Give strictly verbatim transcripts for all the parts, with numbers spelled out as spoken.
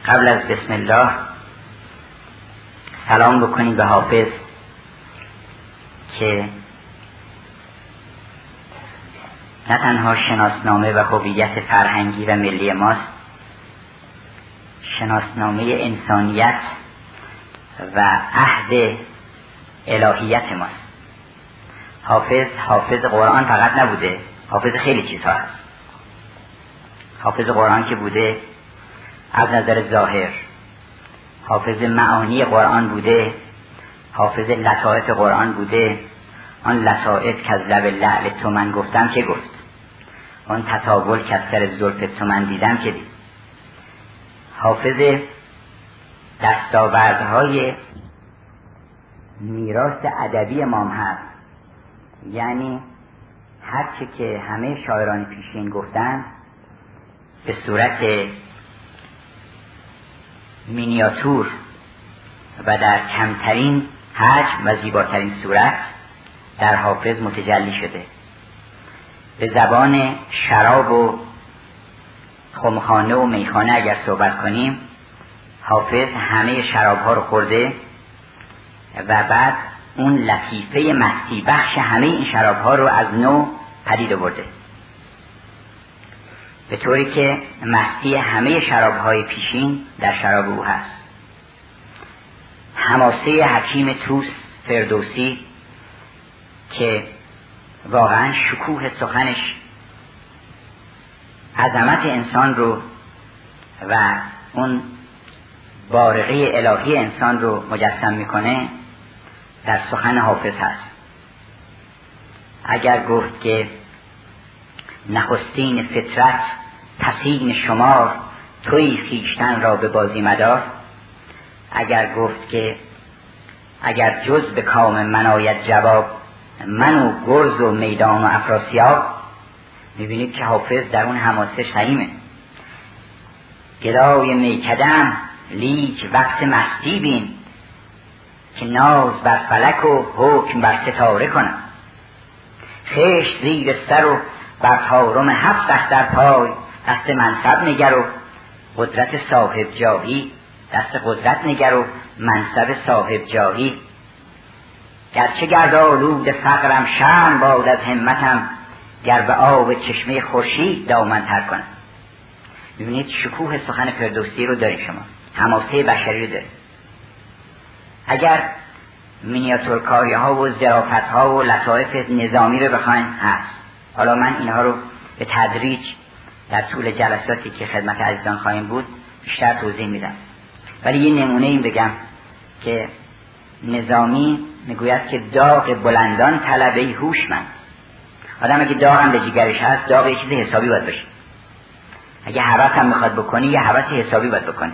قبل از بسم الله سلام بکنید به حافظ که نه تنها شناسنامه و هویت فرهنگی و ملی ماست، شناسنامه انسانیت و عهد الهیت ماست. حافظ حافظ قرآن فقط نبوده، حافظ خیلی چیزها هست. حافظ قرآن که بوده از نظر ظاهر، حافظ معانی قرآن بوده، حافظ لطائف قرآن بوده. آن لطائف که از لب لعل تو من گفتم که گفت، آن تطاول که از سر زلف تو من دیدم که دید. حافظ دستاوردهای میراث ادبی ما هست، یعنی هرچی که همه شاعران پیشین گفتن به صورت مینیاتور و در کمترین حجم و زیباترین صورت در حافظ متجلی شده. به زبان شراب و خمخانه و میخانه اگر صحبت کنیم، حافظ همه شراب ها رو خورده و بعد اون لطیفه مستی بخش همه این شراب ها رو از نو پدید آورده، به طوری که مستی همه شراب های پیشین در شراب او هست. حماسه حکیم طوس فردوسی که واقعا شکوه سخنش عظمت انسان رو و اون بارقه الهی انسان رو مجسم میکنه در سخن حافظ هست. اگر گفت که نخستین فطرت پسین شمار، توی خویشتن را به بازی مدار. اگر گفت که اگر جز به کام من آید جواب، من و گرز و میدان و افراسیاب. میبینید که حافظ در اون حماسه سلیمه. گدای میکدم لیک وقت مستی بین، که ناز بر فلک و حکم بر ستاره کنم. خشت زیر سر و بر طارم هفت اختر پای، دست منصب نگر و قدرت صاحب جاهی. دست قدرت نگر و منصب صاحب جاهی. گرچه گرد آلود فقرم شرم باد از همتم، گر به آب چشمه خورشید دامن تر کنم. ببینید شکوه سخن فردوسی رو دارید شما، حماسه بشری رو دارید. اگر مینیاتورکاری ها و ظرافت ها و لطائف نظامی رو بخواین هست. حالا من اینها رو به تدریج در طول جلساتی که خدمت عزیزان خواهیم بود بیشتر توضیح میدم، ولی یه نمونه این بگم که نظامی میگوید که داغ بلندان طلبه هوشمند. آدم اگه داغ هم به جیگرش هست، داغ یه چیز حسابی باید باشه. اگه هوس هم میخواد بکنی، یه هوس حسابی باید بکنی.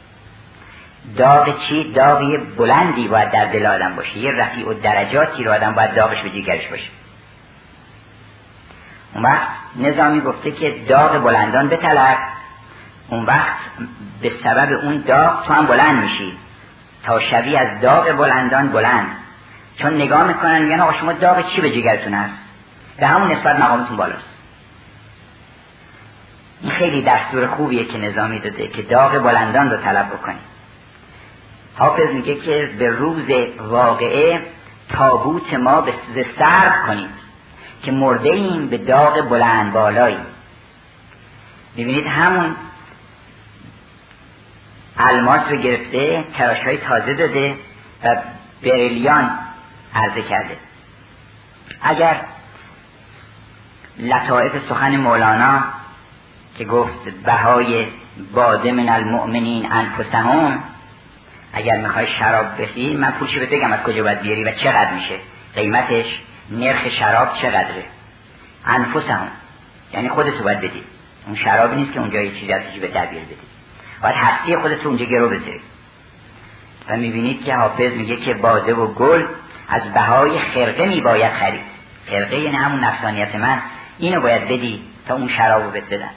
داغ چی؟ داغی بلندی باید در دل آدم باشه، یه رفیع و درجاتی رو آدم باید داغش به جیگرش باشه. اون وقت نظامی گفته که داغ بلندان بطلب، اون وقت به سبب اون داغ تو هم بلند میشی، تا شوی از داغ بلندان بلند. چون نگاه میکنن میگن آقا شما داغ چی به جیگرتون هست، به همون نسبت مقامتون بالاست. این خیلی دستور خوبیه که نظامی داده که داغ بلندان رو طلب بکنی. حافظ میگه که به روز واقعه تابوت ما به سرد کنید، که مرده ایم به داغ بلند بالایی. ببینید همون الماس رو گرفته، تراش‌های تازه داده و بریلیان عرضه کرده. اگر لطائف سخن مولانا که گفت بهای باده من المؤمنین انفسهم، اگر میخوای شراب بخری من پولشو بهت بگم از کجا باید بیاری و چقدر میشه، قیمتش، نرخ شراب چقدره. انفسهم یعنی خودتو باید بدی، اون شرابی نیست که اونجا یه چیزی از جیب در بیاری بدی، باید هستی خودت رو اونجا گرو بذاری. و میبینید که حافظ میگه که باده و گل از بهای خرقه میباید خرید. خرقه یعنی همون نفسانیت من، اینو باید بدی تا اون شرابو بهت بدن.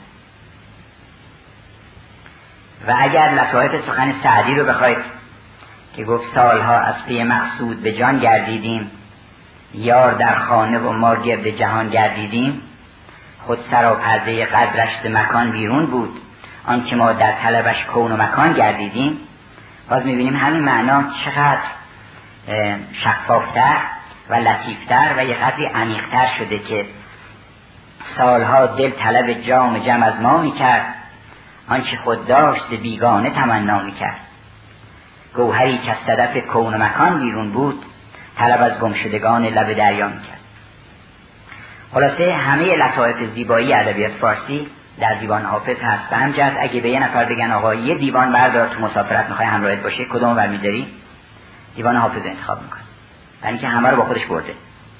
و اگر لطائف سخن سعدی رو بخواید که گفت سالها از پی مقصود به جان گردیدیم، یار در خانه و ما گرد جهان گردیدیم. خود سر و پرده قدرش ز مکان بیرون بود، آن که ما در طلبش کون و مکان گردیدیم، باز میبینیم همین معنا چقدر شفافتر و لطیفتر و یه قدری عمیقتر شده که سالها دل طلب جام جم از ما میکرد، آنچه خود داشت بیگانه تمنا میکرد. گوهری که از صدف کون و مکان بیرون بود، طلب از گمشدگان لب دریا میکرد. خلاصه همه لطایف زیبایی ادبیات فارسی در دیوان حافظ هست. به همین جهت اگه به یه نفر بگن آقا یه دیوان بردار تو مسافرت میخوای همراهت باشه، کدوم برمی‌داری؟ دیوان حافظ انتخاب میکنه، یعنی که همه رو با خودش برده.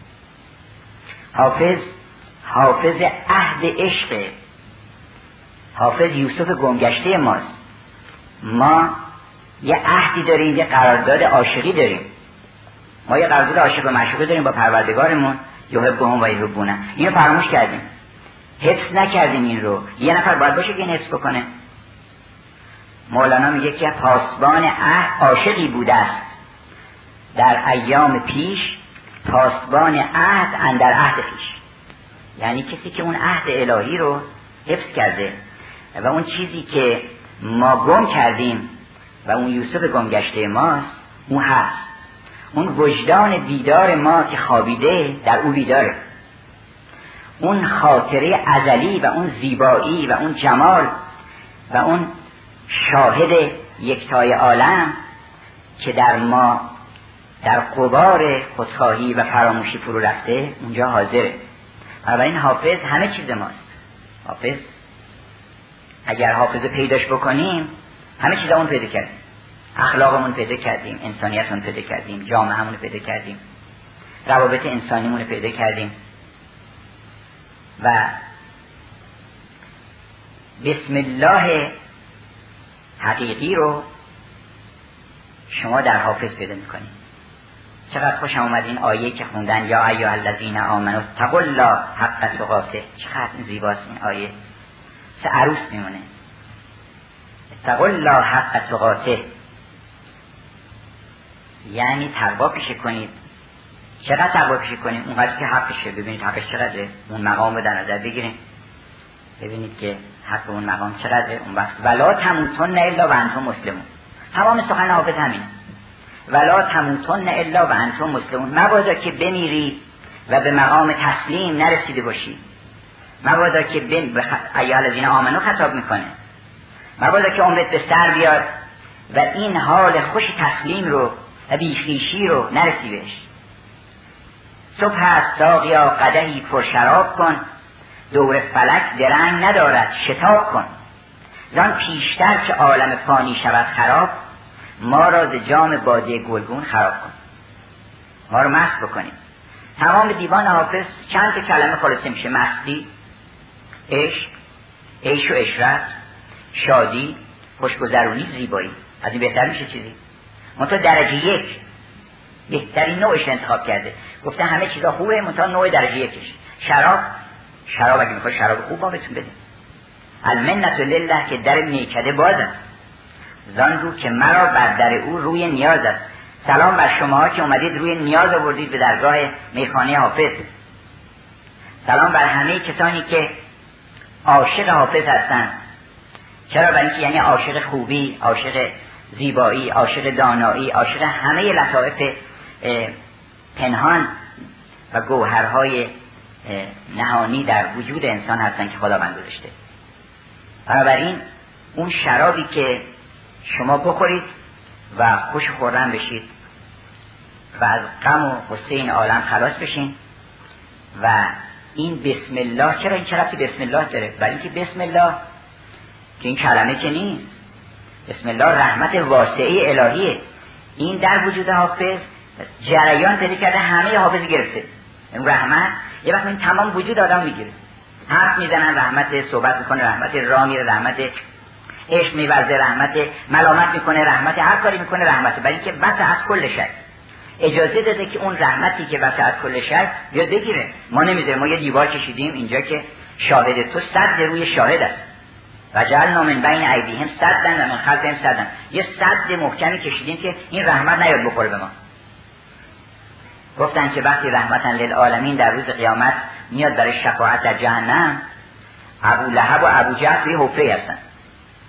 حافظ حافظ عهد عشق، حافظ یوسف گمگشته ماست. ما یه عهدی داریم، یه قرارداد عاشقی داریم. ما یه قرارداد عاشق و معشوقی داریم با پروردگارمون، یحبهم و یحبونه. اینو فراموش کردیم، حفظ نکردیم این رو. یه نفر باید باشه که این حفظ بکنه. مولانا میگه که پاسبان عهد عاشقی بوده است در ایام پیش، پاسبان عهد اندر عهد خویش. یعنی کسی که اون عهد الهی رو حفظ کرده و اون چیزی که ما گم کردیم و اون یوسف گمگشته ماست، اون هست. اون وجدان بیدار ما که خوابیده در او بیداره. اون خاطره ازلی و اون زیبایی و اون جمال و اون شاهد یکتای عالم که در ما در غبار خودخواهی و فراموشی فرو رفته اونجا حاضره. بنابراین حافظ همه چیز ماست. حافظ اگر حافظ پیداش بکنیم همه چیز اون پیدا کردیم. اخلاقمون پیدا کردیم، انسانیتمون پیدا کردیم، جامعه همون پیدا کردیم، روابط انسانیمون پیدا کردیم. و بسم الله حقیقی رو شما در حافظ پیدا میکنید. چقدر خوش آمد این آیه که خوندن، یا ایها الذین آمنوا اتقوا الله حق تقاته. چقدر زیباست این آیه، سه عروس میمونه. اتقوا الله حق تقاته یعنی تقوا پیشه کنید. چقدر تقوا پیشه کنید؟ اونقدر که حقشه. ببینید حقش چقدره، اون مقام رو در نظر بگیرید، ببینید که حق اون مقام چقدره. اون وقت ولا تموتن الا و انتم مسلمون. تمام سخن حافظ همین، ولا تموتن الا و انتم مسلمون. مبادا که بمیری و به مقام تسلیم نرسیده باشی. مبادا که بن به ایها الذین آمنو خطاب میکنه، مبادا که عمرت به سر بیاد و این حال خوش تسلیم رو و بیخیشی رو نرسی بهش. صبح هست ساقیا قدحی پر شراب کن، دور فلک درنگ ندارد شتاب کن. زان پیشتر که عالم فانی شود خراب، ما را ز جام باده گلگون خراب کن. ما رو مست بکنیم. تمام دیوان حافظ چند تا کلمه خلاصه میشه: مستی، عشق، عیش و عشرت، شادی، خوشگذرونی، زیبایی. از این بهتر میشه چیزی؟ منتها درجه یک بهترین نوعش انتخاب کرده. گفته همه چیزا خوبه، منتها نوع درجه یکش. شراب، شراب اگه میخواد شراب خوب ما بهتون بده. المنت لله که در میکده باز است، زان رو که مرا بر در او روی نیاز است. سلام بر شما که اومدید روی نیاز آوردید به درگاه میخانه حافظ. سلام بر همه کسانی که عاشق حافظ هستند. چرا؟ برای اینکه یعنی عاشق خوبی، عاشق زیبایی، عاشق دانایی، عاشق همه لطایف پنهان و گوهرهای نهانی در وجود انسان هستن که خداوند گذاشته. بنابراین اون شرابی که شما بخورید و خوش خوردن بشید و از غم و غصه این عالم خلاص بشین. و این بسم الله، چرا این چرا بسم الله داره؟ برای اینکه بسم الله که این کلمه که نیست، بسم الله رحمت واسعه الهیه. این در وجود حافظ جریان پیدا کرده، همه حافظ گرفته. این رحمت یه وقت این تمام وجود آدم میگیره. حرف میزنن رحمت، صحبت میکنه رحمت، راه میره رحمت، عشق میورزه رحمت، ملامت میکنه رحمت، هر کاری میکنه رحمت. برای اینکه وسع از کل شی اجازه داده که اون رحمتی که وسع از کل شی بیاد بگیره. ما نمیذاریم. ما یه دیوار کشیدیم اینجا که شاهد تو صد روی شاهد است. و جعلنا من بین ایدیهم سدا و من خلفهم سدا. یه صد محکمی کشیدیم که این رحمت نیاد بخوره به ما. گفتن که وقتی رحمتن للعالمین در روز قیامت میاد برای شفاعت در جهنم، ابو لهب و ابو جهل توی حفره هستن.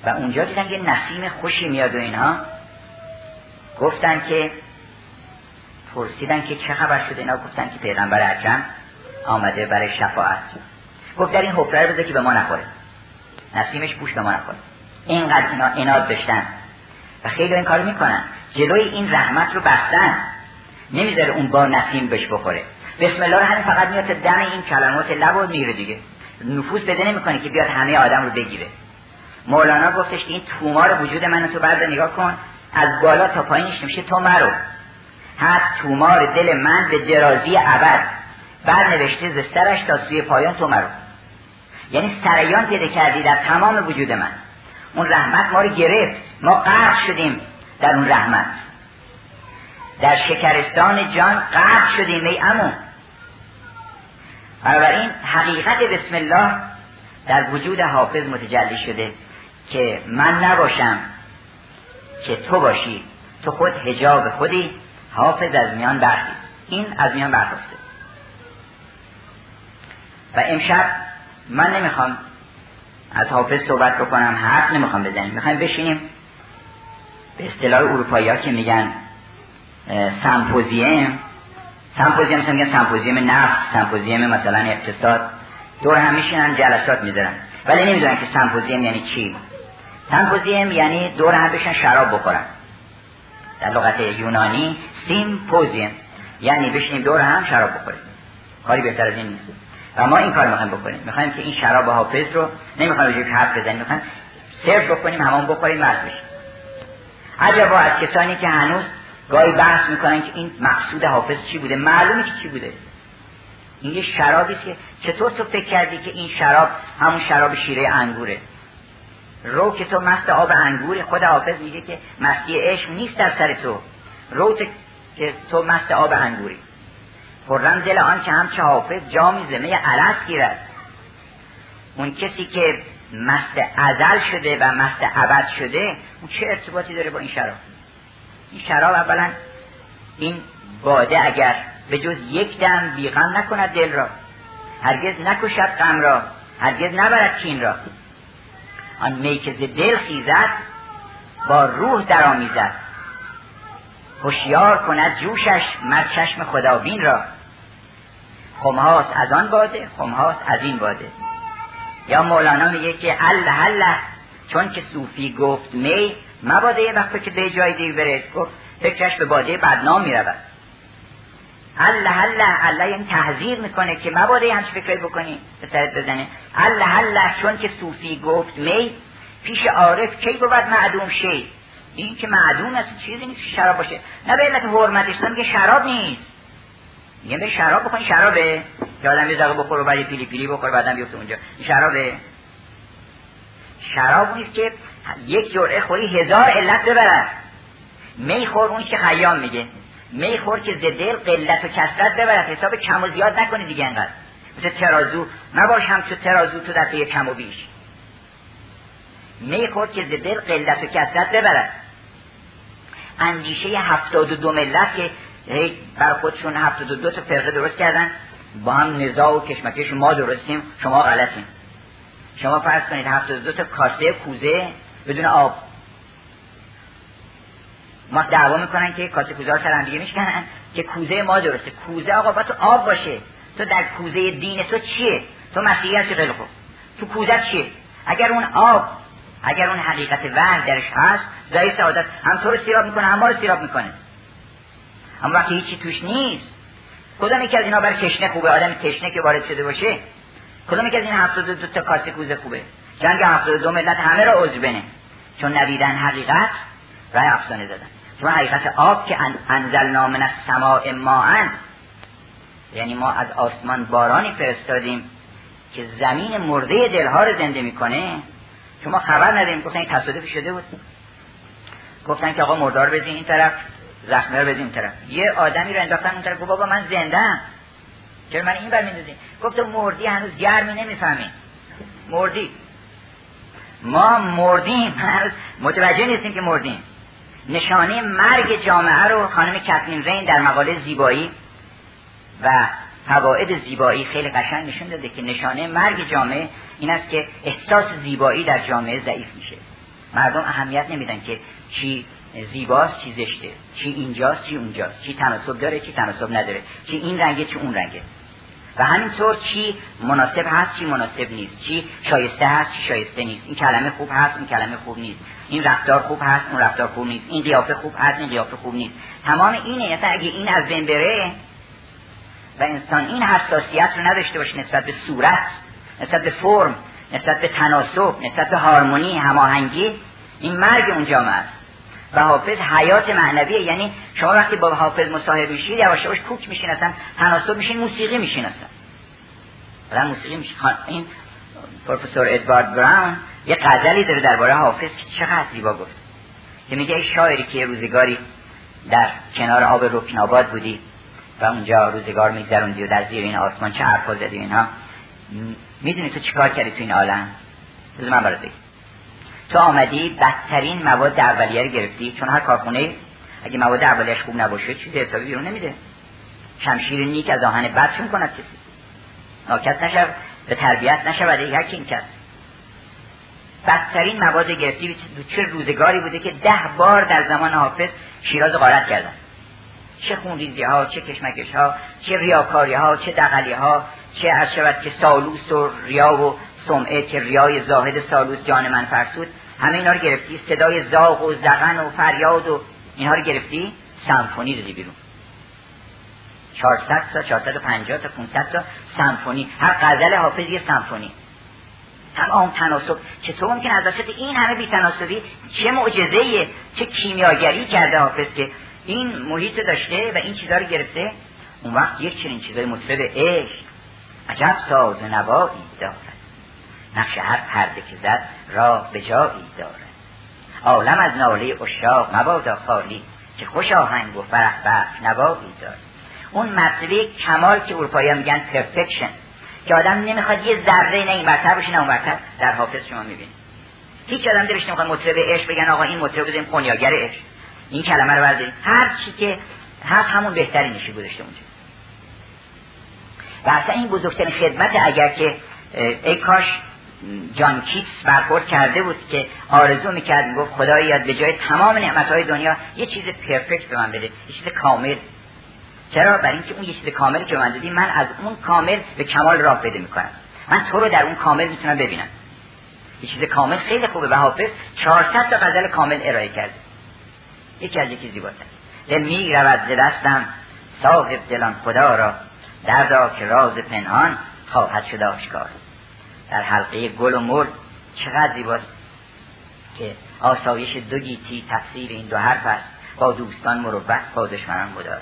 و اونجا دیدن یه نسیم خوشی میاد و اینها، گفتن که پرسیدن که چه خبر شده، اینا گفتن که پیغمبر اکرم آمده برای شفاعت. گفت در این حفره رو بذار که به ما نخوره، نسیمش بوش به ما نخوره. اینقدر اینا عناد داشتن و خیلی این کارو میکنن، جلوی این رحمت رو بستن، نمیذاره اون با نسیم بهش بخوره. بسم الله رو همین فقط میاد دم این کلمات لب و میره دیگه، نفوذ بده نمیکنه که بیاد همه آدم رو بگیره. مولانا گفتش که این تومار وجود منو تو بعد نگاه کن، از بالا تا پایینش نمیشه تو مرو، هست تومار دل من به درازی ابد، بر نوشته ز سرش تا سوی پایان تو مرو. یعنی سریان پیدا کردی در تمام وجود من، اون رحمت ما رو گرفت، ما غرق شدیم در اون رحمت، در شکرستان جان غرق شدیم ای عمو. بنابراین حقیقت بسم الله در وجود حافظ متجلی شده که من نباشم که تو باشی، تو خود حجاب خودی، حافظ از میان برخیز. این از میان برخواسته. و امشب من نمیخوام از حافظ صحبت بکنم، حرف نمیخوام بزنیم، میخوایم بشینیم به اصطلاح اروپایی ها که میگن سمپوزیم، سمپوزیم مثلا میگن سمپوزیم نفت، سمپوزیم مثلا اقتصاد، دور هم میشینن جلسات میذارن، ولی نمیدونن که سمپوزیم یعنی چی. سمپوزیم یعنی دور هم بشن شراب بخورن، در لغت یونانی سیمپوزیم یعنی بشینیم دور هم شراب بخوریم، کاری بهتر از این نیست. و ما این کار میخوایم بکنیم، میخوایم که این شراب حافظ رو نمیخوایم روی حرف بزنیم، میخوایم سرو بکنیم، همون بخوریم مست بشیم. عجبا از کسانی که هنوز گاهی بحث میکنن که این مقصود حافظ چی بوده، معلومه که چی بوده. این یه شرابی که چطور تو فکر کردی که این شراب همون شراب شیره انگوره؟ رو که تو مست آب انگوری، خود حافظ میگه که مستی عشق نیست در سر تو، رو که تو مست آب انگوری. خرم دل آن که همچه حافظ جامی زمه الست گیرد. اون کسی که مست ازل شده و مست ابد شده، اون چه ارتباطی داره با این شراب؟ این شراب اولا این باده اگر به جز یک دم بیغم نکند دل را، هرگز نکشد غم را، هرگز نبرد کین را. آن می که ز دل خیزد با روح درآمیزد، هوشیار کند جوشش مر چشم خدابین را. خمهاست از آن باده، خمهاست از این باده. یا مولانا میگه که الله الله چون که صوفی گفت می مباده یه وقت که به جای دیر بره، گفت فکرش به باده بدنام میرود. الله الله الله یعنی تحذیر میکنه که مباده همچه فکرهایی بکنی به سرت بزنه. الله الله چون که صوفی گفت می پیش عارف کی بود معدوم شی. این که معدوم است چیزی نیست که شراب باشه، نه به علت حرمتش، میگه شراب نیست، میگه به شراب بخونی شرابه که آدم یه دقیقه بخوره و بعد پیلی پیلی بخوره بعدم بیفته اونجا، این شرابه. شراب نیست که یک جرعه خوری هزار علت ببرد. می خور اونی که خیام میگه، می خور که ز دل قلت و کثرت ببرد، حساب کم و زیاد نکنی دیگه. انقدر مثل ترازو نباش هم تو ترازو تو دفعه کم و بیش. می خور که ز دل قلت و کثرت ببرد. اندیشه هفتاد و دو ملت که بر خودشون هفتاد و دو تا فرقه درست کردن، با هم نزاع و کشمکش، ما درستیم شما غلطیم. شما فرض کنید هفتاد و دو تا کاسه کوزه بدون آب، ما دعوا میکنن که کاسه کوزه ها سر هم دیگه میشکنن که کوزه ما درسته. کوزه آقا باید تو آب باشه. تو در کوزه دین تو چیه؟ تو مسیحی هستی، خیلی خوب، تو کوزه چیه؟ اگر اون آب، اگر اون حقیقت وحی درش هست، زای سعادت هم تو رو سیراب میکنه هم ما رو سیراب میکنه. اما وقتی هیچی توش نیست، کدام یکی از اینا برای تشنه خوبه؟ آدم تشنه که وارد شده باشه، کدام یکی از این هفتاد و دو تا کاسه کوزه خوبه؟ جنگ هفتاد و دو ملت همه را عضو بنه، چون ندیدن حقیقت راه افسانه زدن. چون حقیقت آب که انزلنا من السماء ماء، یعنی ما از آسمان بارانی فرستادیم که زمین مرده دلها رو زنده میکنه. شما خبر نداریم، گفتن این تصادفی شده بود، گفتن که آقا مردار بزین این طرف، زخمه رو بزین این طرف. یه آدمی رو انداختن اون طرف، گفت بابا من زنده‌ام، چرا من این بر میندازی؟ گفت مردی هنوز گرمی نمیفهمی، مردی. ما مردیم، هنوز متوجه نیستیم که مردیم. نشانه مرگ جامعه رو خانم کترین رین در مقاله زیبایی و فواید زیبایی خیلی قشنگ نشون داده که نشانه مرگ جامعه این است که احساس زیبایی در جامعه ضعیف میشه. مردم اهمیت نمیدن که چی زیباست چی زشته، چی اینجاست چی اونجاست، چی تناسب داره چی تناسب نداره، چی این رنگه چی اون رنگه. و همینطور چی مناسب هست چی مناسب نیست، چی شایسته هست چی شایسته نیست، این کلمه خوب هست این کلمه خوب نیست، این رفتار خوب هست اون رفتار خوب نیست، این قیافه خوب هست این قیافه خوب نیست. تمام اینه. اصلا اگه این از بین بره و انسان این حساسیت رو نداشته باشه نسبت به صورت، نسبت به فرم، نسبت به تناسب، نسبت به هارمونی، هماهنگی، این مرگ اون جامعه است. و حافظ حیات معنویه. یعنی شما وقتی با حافظ مصاحبه میشید یواش یواش کوک میشین، اصلا تناسب میشین، موسیقی میشین، اصلا اصلا موسیقی میشین. این پروفسور ادوارد براون یه غزلی داره درباره حافظ که چقدر زیبا گفت، که میگه ای شاعری که روزگاری در کنار آب رکناباد بودی و اونجا روزگار میگذروندی و در زیر این آسمان چه حرفا زدی اینها، میدونی تو چیکار کردی تو این عالم؟ بذار من برات بگم. تو آمدی بدترین مواد اولیه رو گرفتی، چون هر کارخونه اگه مواد اولیه‌اش خوب نباشه چیزی حسابی بیرون نمیده. شمشیر نیک از آهن بد چون کند کسی ناکس نشود، به تربیت نشود یک این کس. بدترین مواد گرفتی. چه روزگاری بوده که ده بار در زمان حافظ شیراز غارت کردن، چه خونریزی ها، چه کشمکش ها، چه ریاکاری ها، چه دغلی ها، چه از شود که سالوس و ریا و سمعه که ریای زاهد سالوس جان من فرسود، همه اینا رو گرفتی. صدای زاغ و زغن و فریاد و اینها رو گرفتی، سمفونی دادی بیرون. چهارصد تا چهارصد و پنجاه تا پانصد تا سمفونی، هر غزل حافظ یه سمفونی. تمام تناسب. چطور ممکن از وسط این همه بی‌تناسبی چه معجزه‌ایه، چه کیمیاگری کرده حافظ که این محیط داشته و این چیزا رو گرفته. اون وقت یک چنین چیزای مطرب عشق عجب ساز و نوایی دارد، نقش هر پرده که زد راه به جایی دارد. عالم از ناله عشاق مبادا خالی، که خوش آهنگ و فرح بخش نوایی دارد. اون مرتبه کمال که اروپایی‌ها میگن پرفکشن، که آدم نمیخواد یه ذره نه این برتر باشه نه اون برتر، در حافظ شما میبینید. هیچ آدم دلش نمیخواد مطرب عشق بگن آقا این مطرب بزنیم قنیاگر عشق، این کلمه رو برداریم، هر چی که هست همون بهترین میشه گذاشته اونجا. و اصلا این بزرگترین خدمت. اگر که ای کاش جان کیتس برخورد کرده بود که آرزو میکرد، میگفت خدایا به جای تمام نعمتهای دنیا یه چیز پرفکت به من بده، یه چیز کامل. چرا؟ برای اینکه اون یه چیز کاملی که من دادی، من از اون کامل به کمال راه پیدا میکنم، من تو رو در اون کامل میتونم ببینم. یه چیز کامل خیلی خوبه. و حافظ چهارصد تا غزل کامل ارائه کرده، یکی از یکی زیباتر. دل میرود ز دستم صاحب دلان خدا را، دردا که راز پنهان خواهد شد آشکار. در حلقه گل و مر چقدر زیباست که آسایش دو گیتی تفسیر این دو حرف است، با دوستان مروت با دشمنان مدار.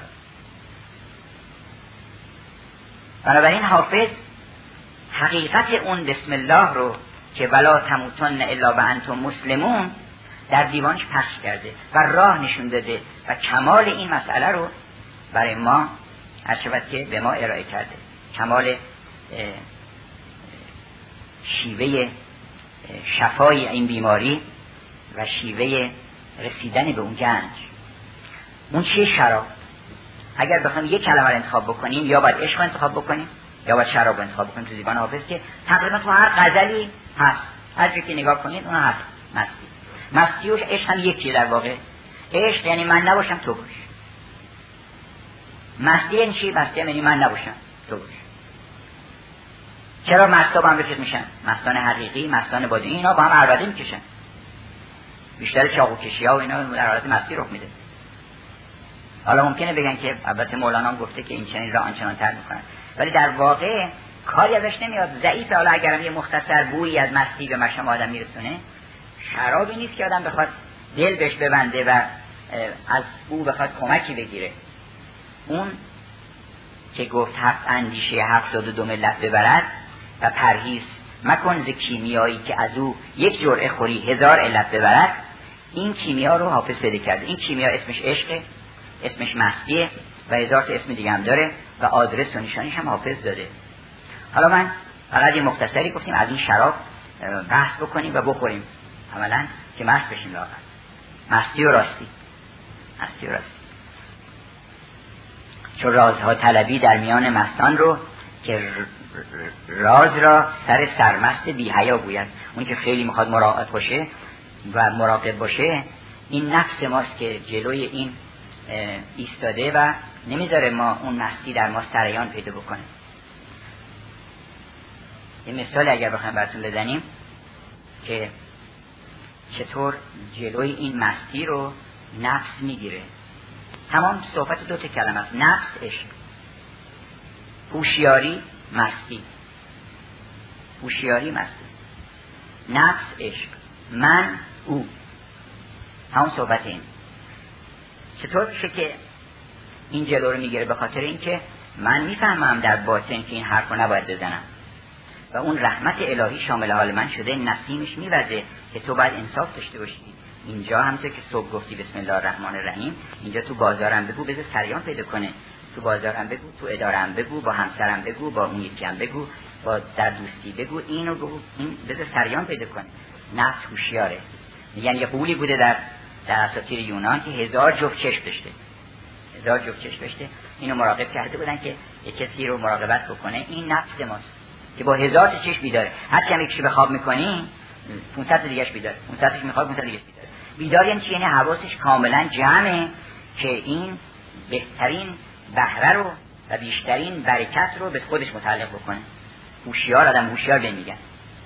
بنابراین حافظ حقیقت اون بسم الله رو که ولا تموتن الا و انتم مسلمون در دیوانش پخش کرده و راه نشون داده و کمال این مسئله رو برای ما هر شود که به ما ارائه کرده. کمال شیوه شفای این بیماری و شیوه رسیدن به اون گنج. اون چیه؟ شراب. اگر بخوایم یک کلمه رو انتخاب بکنیم، یا باید عشق رو انتخاب بکنیم یا باید شراب رو انتخاب بکنیم. تو دیوان حافظ که تقریبا تو هر غزلی هست، هر جایی که نگاه کنید اون هست. مستی مستی و عشق هم یکیه در واقع. عشق یعنی من نباشم تو باش. مستی یعنی چی؟ مستی یعنی من نباشم تو باش. چرا مستا با هم رفیق میشن؟ مستان حقیقی، مستان بادی، اینا با هم عربده میکشن. بیشتر چاقو کشی ها و اینا در حالت مستی رخ میده. حالا ممکنه بگن که البته مولانا هم گفته که این چنین را آنچنان تر میکنن، ولی در واقع کاری ازش نمیاد. ضعیف. حالا اگرم یه مختصر بویی از مستی به مشام آدم میرسونه، شرابی نیست که آدم بخواد دل بهش ببنده و از او بخواد کمکی بگیره. اون که گفت هفت اندیشه هفتاد و دو ملت ببرد و پرهیز مکن ز کیمیایی که از او یک جرعه خوری هزار علت ببرد، این کیمیا رو حافظ پیدا کرده. این کیمیا اسمش عشقه، اسمش مستیه و هزار تا اسم دیگه هم داره و آدرس و نشانیش هم حافظ داده. حالا من فقط یه مختصری گفتیم از این شراب بحث بکنیم و بخوریم عملاً که مست بشیم. لاغر مستی و راستی، مستی و راستی. چون رازها طلبی در میان مستان رو، که راز را سر سرمست بی حیا گوید. اون که خیلی میخواد مراعات باشه و مراقب باشه، این نفس ماست که جلوی این ایستاده و نمیذاره ما اون مستی در ما سریان پیدا بکنه. یه مثال اگر بخوایم براتون بزنیم که چطور جلوی این مستی رو نفس میگیره. تمام صحبت دو تا کلمه است، نفس، عشق. هوشیاری، مستی. هوشیاری، مستی. نفس، عشق. من، او. همون صحبت این. چطور میشه که این جلو رو میگیره؟ به خاطر اینکه من میفهمم در باطن که این حرف رو نباید بزنم و اون رحمت الهی شامل حال من شده، نسیمش میوزه که تو باید انصاف داشته باشی. اینجا همونطور که صبح گفتی بسم الله الرحمن الرحیم، اینجا تو بازارم بگو بذار سریان پیدا کنه، تو بازارم بگو، تو ادارم بگو، با همسرم بگو، با اون یکیم بگو، با در دوستی بگو، اینو بگو، این بذار سریان پیدا کنه. نفس هوشیاره. یعنی یه قولی بوده در در اساطیر یونان که هزار جفت چشم داشته. هزار جفت چشم داشته. اینو مراقب کرده بودن که یک کسی رو مراقبت بکنه. این نفس ماست که با هزار تا چشم بیداره. هر چند یکیشو به خواب میکنی پانصد تا دیگه‌اش بیداره. پانصد تاش میخواد، پانصد دیگه‌اش بیداره. بیدار یعنی چی؟ یعنی حواسش کاملا جمعه که این بهترین بهره رو و بیشترین برکت رو به خودش متعلق بکنه. هوشیار، آدم هوشیار به میگن.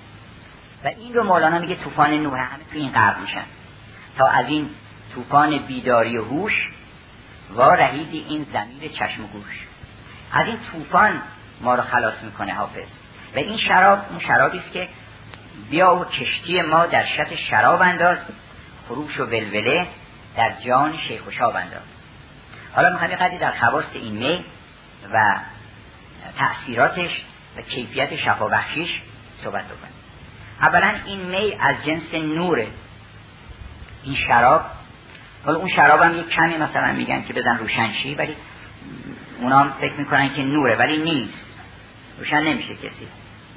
و این رو مولانا میگه طوفان نوح، همه تو این غرق میشن. تا از این طوفان بیداری و هوش وا رهیدی این ضمیر چشم و گوش. از این طوفان ما رو خلاص میکنه حافظ. و این شراب اون شرابی است که بیا و کشتی ما در شط شراب انداز، خروش و ولوله در جان شیخ و شاب انداز. حالا میخوایم یه قدری در خواص این می و تأثیراتش و کیفیت شفا بخشیش صحبت بکنیم. اولا این می از جنس نوره. این شراب، حالا اون شراب هم یک کمی مثلا میگن که بزن روشنشی، ولی اونا هم فکر میکنن که نوره، ولی نیست، روشن نمیشه کسی.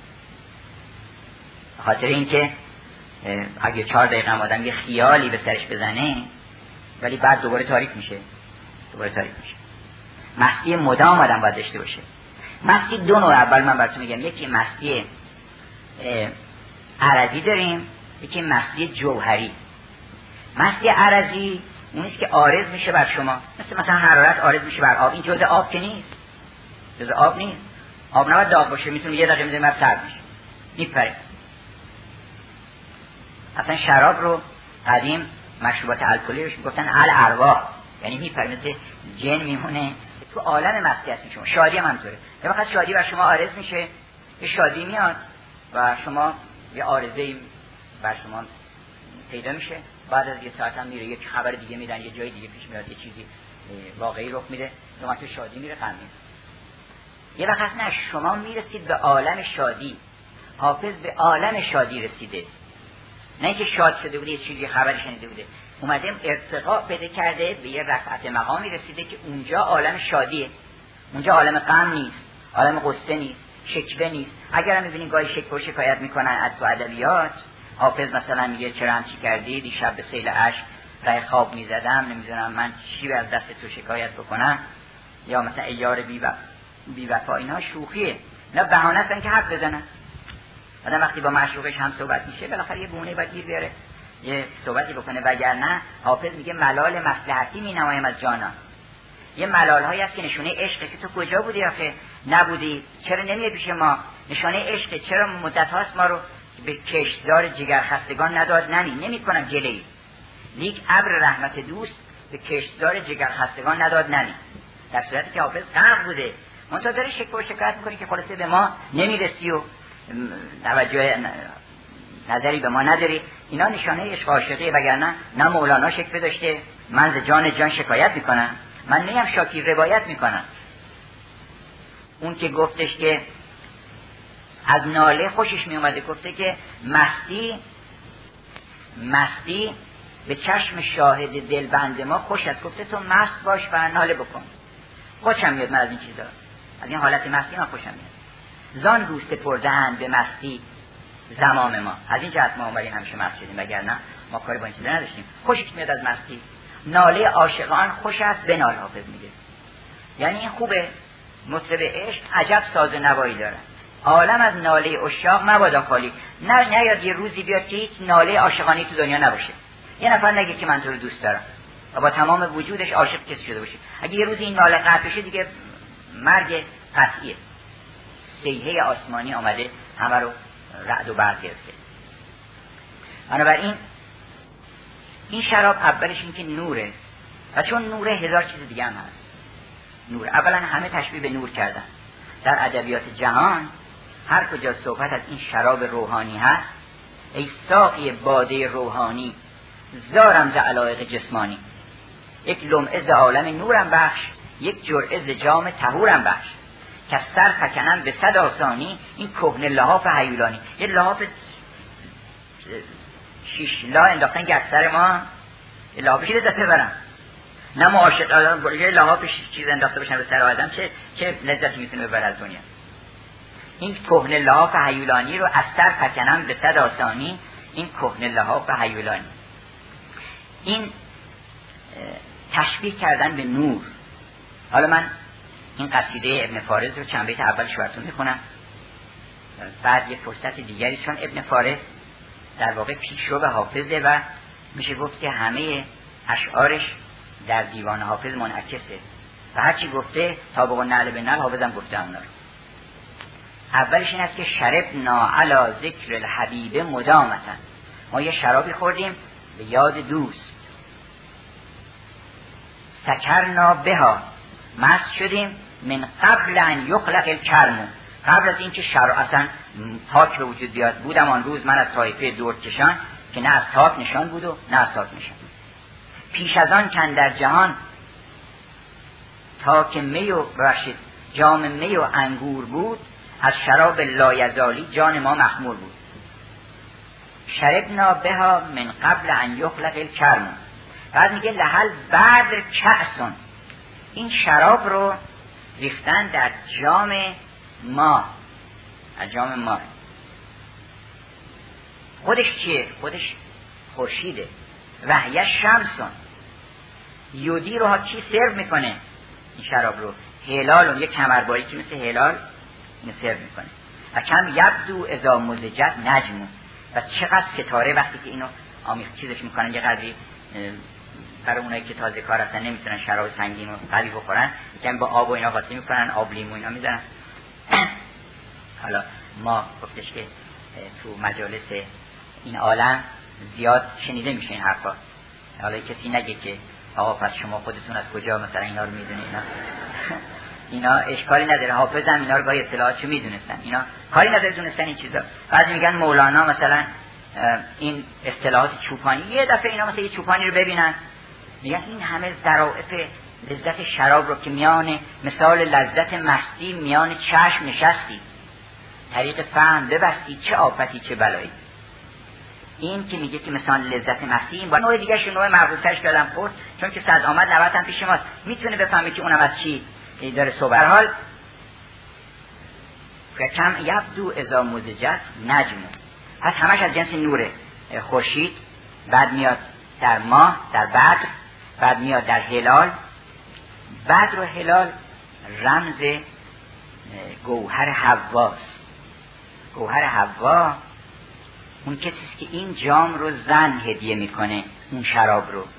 خاطر اینکه اگه چهار دقیقه هم آدم یه خیالی به سرش بزنه ولی بعد دوباره تاریک میشه، دوباره تاریک میشه. مستی مدام آدم باید داشته باشه. مستی دو نوع، اول من براتون میگم، یکی مستی عرضی داریم، یکی مستی جوهری. مستی عرضی اونیست که عارض میشه بر شما، مثل مثلا حرارت عارض میشه بر آب. این جزء آب که نیست، جزء آب نیست. آب نباید داغ باشه، میتونه یه دقیقه میذاریم بعد سرد میشه، میپره. اصلا شراب رو قدیم مشروبات الکلی روش میگفتن الارواح، یعنی میپره، مثل جن میمونه تو عالم مستی هستین شما. شادی هم همینطوره. یه وقت شادی بر شما عارض میشه، یه شادی میاد و شما یه عارضه‌ای بر شما پیدا میشه، بعد از یه ساعت هم میره یک خبر دیگه میدن، یه جای دیگه پیش میاد، یه چیزی واقعی رخ میده، دوباره شادی میره، غم میره. یه وقت نه، شما میرسید به عالم شادی. حافظ به عالم شادی رسیده، نه اینکه شاد شده بوده، یه چیزی خبری شنیده بوده، اومده ارتقا پیدا کرده، به یه رفعت مقامی رسیده که اونجا عالم شادیه، اونجا عالم غم نیست، عالم قصه نیست، شکوه نیست. اگر هم میبینید گاهی شکوه و شکایت میکنن از تو ادبیات، حافظ مثلا میگه چرا همچی کردی، دیشب به سیل عشق راه خواب میزدم، نمیدونم من چی از دست تو شکایت بکنم، یا مثلا ای یار بی وفا، بی وفا، اینا شوخیه، اینا بهانه هستن که حرف بزنن. آدم وقتی با معشوقش هم صحبت میشه بالاخره یه بونه باید گیر بیاره، یه صحبتی بکنه، وگرنه حافظ میگه ملال مصلحتی می نمایم از جانان. یه ملال هایی هست که نشونه عشقه که تو کجا بودی آخه؟ نبودی، چرا نمیای پیش ما؟ نشانه عشقه، چرا مدت هاست ما رو به کشتزار جگر خستگان نداد ننی؟ نمی کنم جلوی لیک ابر رحمت دوست به کشتزار جگر خستگان نداد ننی. در صورتی که حافظ غرق بوده، منتها داره شکوه و شکایت میکنه که خلاصه به ما نمیرسی و توجه نظری به ما نداری. اینا نشانه عشق عاشقی، وگرنه نه مولانا شکوه داشته من ز جان جان شکایت میکنم، من نیم شاکی روایت میکنم. اون که گفتش که از ناله خوشش میومده، گفته که مستی مستی به چشم شاهد دلبند ما خوش است. گفته تو مست باش و ناله بکن. خوشم میاد من از این چیزا، از این حالت مستی من خوشم میاد. زان روز سپرده‌اند به مستی زمام ما. از این جهت ما اومدیم همیشه مست شدیم، وگرنه ما کاری با این چیزا نداشتیم. خوشش میاد از مستی. ناله عاشقان خوش است بنال، حافظ میگه. یعنی این خوبه، مطرب عشق عجب ساز نوایی داره. عالم از ناله عشاق مبادا خالی. نه نیاد یه روزی بیاد که هیچ ناله عاشقانه تو دنیا نباشه. یه نفر نگه که من تو رو دوست دارم و با تمام وجودش عاشق کسی شده باشه. اگه یه روزی این ناله قطع بشه دیگه مرگ قطعیه. صیحه آسمانی آمده همه رو رعد و برق گرفته. بنابراین این شراب اولش این که نوره و چون نوره هزار چیز دیگه هم هست. نور اولا همه تشبیه به نور کردن. در ادبیات جهان هر کجا صحبت از این شراب روحانی هست، ای ساقی باده روحانی زارم ز علایق جسمانی، یک لمعه ز عالم نورم بخش، یک جرعه ز جام طهورم بخش، که سر فکنم به صد آسانی، این کهنه لحاف هیولانی. یه لحاف شیش لا انداختن گرد سر ما، یه لحاف شیره دفعه برم نه ما عاشق آدم یه لحاف چیز انداخته باشن به سر آدم چه چه لذتی میتونه ببره از دنیا. این کهنه لحاف هیولانی رو از سر فکنم به صد آسانی، این کهنه لحاف هیولانی. این تشبیه کردن به نور. حالا من این قصیده ابن فارس رو چند بیت اولش براتون میخونم، بعد یه فرصت دیگری، چون ابن فارس در واقع پیشرو حافظه و میشه گفت که همه اشعارش در دیوان حافظ منعکسه و هرچی گفته طابق النعل به نعل حافظم گفته اونا رو. اولش این است که شربنا علی ذکر الحبیب مدامتا، ما یه شرابی خوردیم به یاد دوست. سکرنا بها، مست شدیم من قبل ان یخلق الکرم، قبل از این که شراب اصلا تاک به وجود بیاد. بودم آن روز من از طایفه دردکشان که نه از تاک نشان بود و نه از تاک نشان. پیش از آن کن در جهان تا که می و ببخشید جام می و انگور بود، از شراب لایزالی جان ما مخمور بود. شربنا بها من قبل ان یخلق الکرم. بعد میگه لحل بدر کأسون، این شراب رو ریختن در جام ما، از جام ما. خودش چیه؟ خودش خورشیده. وحیه شمسون، یودی رو ها کی سرو میکنه این شراب رو؟ هلال، اون یک کمرباری که مثل هلال اینو سرو میکنه. و کم یبدو اذا مزجت نجمون، و چقدر ستاره وقتی که اینو آمیخت چیزش میکنن یه قدری برای اونایی که تازه کار هستن نمیتونن شراب سنگین و قوی بخورن، یکم با آب و اینا قاطی میکنن، آب لیمو اینا میزنن. حالا ما گفتش که تو مجالس این عالم زیاد شنیده میشه این حرفا. حالا کسی نگه که آقا پس شما خودتون از کجا مثلا اینا رو میدونی. اینا اینا اشکالی نداره، حافظ هم اینا رو گاهی اطلاعاتشو میدونستن، اینا کاری نداره دونستن این چیزا. بعضی میگن مولانا مثلا این اصطلاحات چوپانی، یه دفعه اینا مثلا یه چوپانی رو ببینن میگن این همه ظرافت لذت شراب رو که میان مثال لذت مستی میان چشم نشستی، طریق فهم ببستی، چه آفتی چه بلایی. این که میگه که مثلا لذت مستی، این با نوع دیگه شو نوع مربوطش کردم خورد، چون که صد آمد نوبت هم پیش ماست، میتونه بفهمه که اونم از چی داره صحبت. حال کم یبدو اذا مزجت نجم، پس همش از جنس نوره. خورشید، بعد میاد در ماه، در بدر، بعد میاد در هلال. بدر و هلال رمز گوهر حواست. گوهر حوا اون کسیست که این جام رو زن هدیه میکنه، اون شراب رو.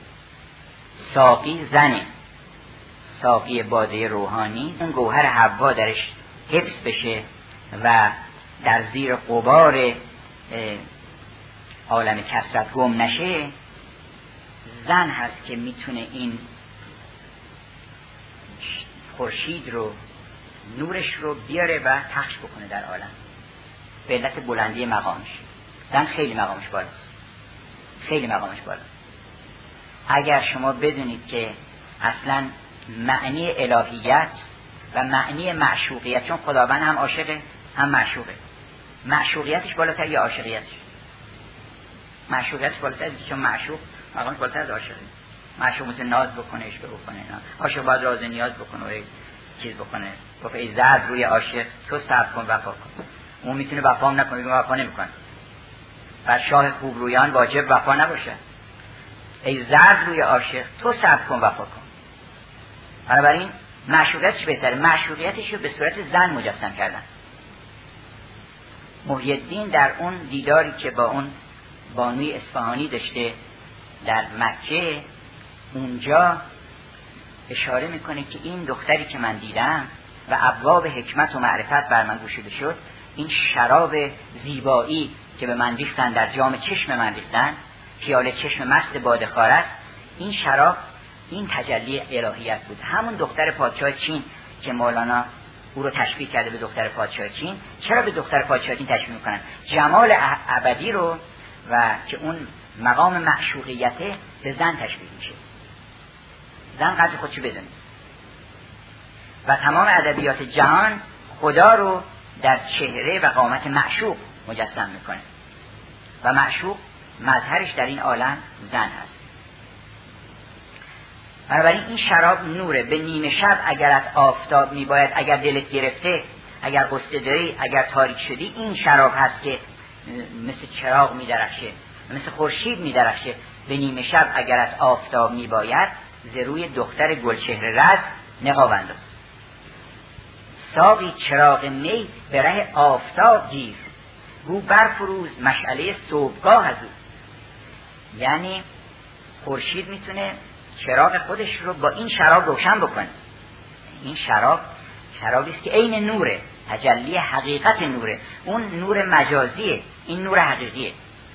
ساقی زنه، ساقی باده روحانی، اون گوهر حوا درش حفظ بشه و در زیر غبار عالم کثرت گم نشه. زن هست که میتونه این خورشید رو، نورش رو بیاره و پخش بکنه در عالم به علت بلندی مقامش. زن خیلی مقامش بالاست، خیلی مقامش بالاست. اگر شما بدونید که اصلا معنی الهیت و معنی معشوقیت، چون خداوند هم عاشقه هم معشوقه، معشوقیتش بالاتر یا عاشقیتش؟ معشوقیتش بالاتر، چون معشوق مقامش بالاتر از عاشقه. معشوق مثل ناز بکنه، عشق بکنه، نه عاشق باید راز نیاز بکنه و چیز بکنه. گفت ای زرد روی عاشق تو صبر کن وفا کن. اون میتونه وفا هم نکنه، وفا نمیکنه. بر شاه خوب رویان واجب وفا نباشه. ای زرد روی عاشق تو صبر کن وفا کن. بنابراین معشوقیتش بهتره. معشوقیتش رو به صورت زن مجسم کردن. محی الدین در اون دیداری که با اون بانوی اصفهانی داشته در مکه، اونجا اشاره میکنه که این دختری که من دیدم و ابواب حکمت و معرفت بر من گشوده شد، این شراب زیبایی که به من ریختن، در جام چشم من ریختن، پیاله چشم مست بادخوار است، این شراب این تجلی الهیت بود. همون دختر پادشاه چین که مولانا او رو تشبیه کرده به دختر پادشاه چین. چرا به دختر پادشاه چین تشبیه میکنن؟ جمال ابدی رو و که اون مقام معشوقیته به زن تشبیه میشه. زن قدر خودشو بدونه و تمام ادبیات جهان خدا رو در چهره و قامت معشوق مجسم میکنه و معشوق مظهرش در این عالم زن هست. بنابراین این شراب نوره. به نیمه شب اگرت آفتاب میباید، اگر دلت گرفته، اگر قصه داری، اگر تاریک شدی، این شراب هست که مثل چراغ میدرخشه، مثل خورشید میدرخشه. به نیمه شب اگرت آفتاب میباید، ز روی دختر گلچهره رد نقاب انداز. ساقی چراغ می به ره آفتاب گیر، گو برفروز مشعله صبحگاه از او. یعنی خورشید میتونه چراغ خودش رو با این شراب روشن بکنه. این شراب شرابی است که عین نوره، تجلی حقیقت نوره. اون نور مجازیه، این نور حقیقیه.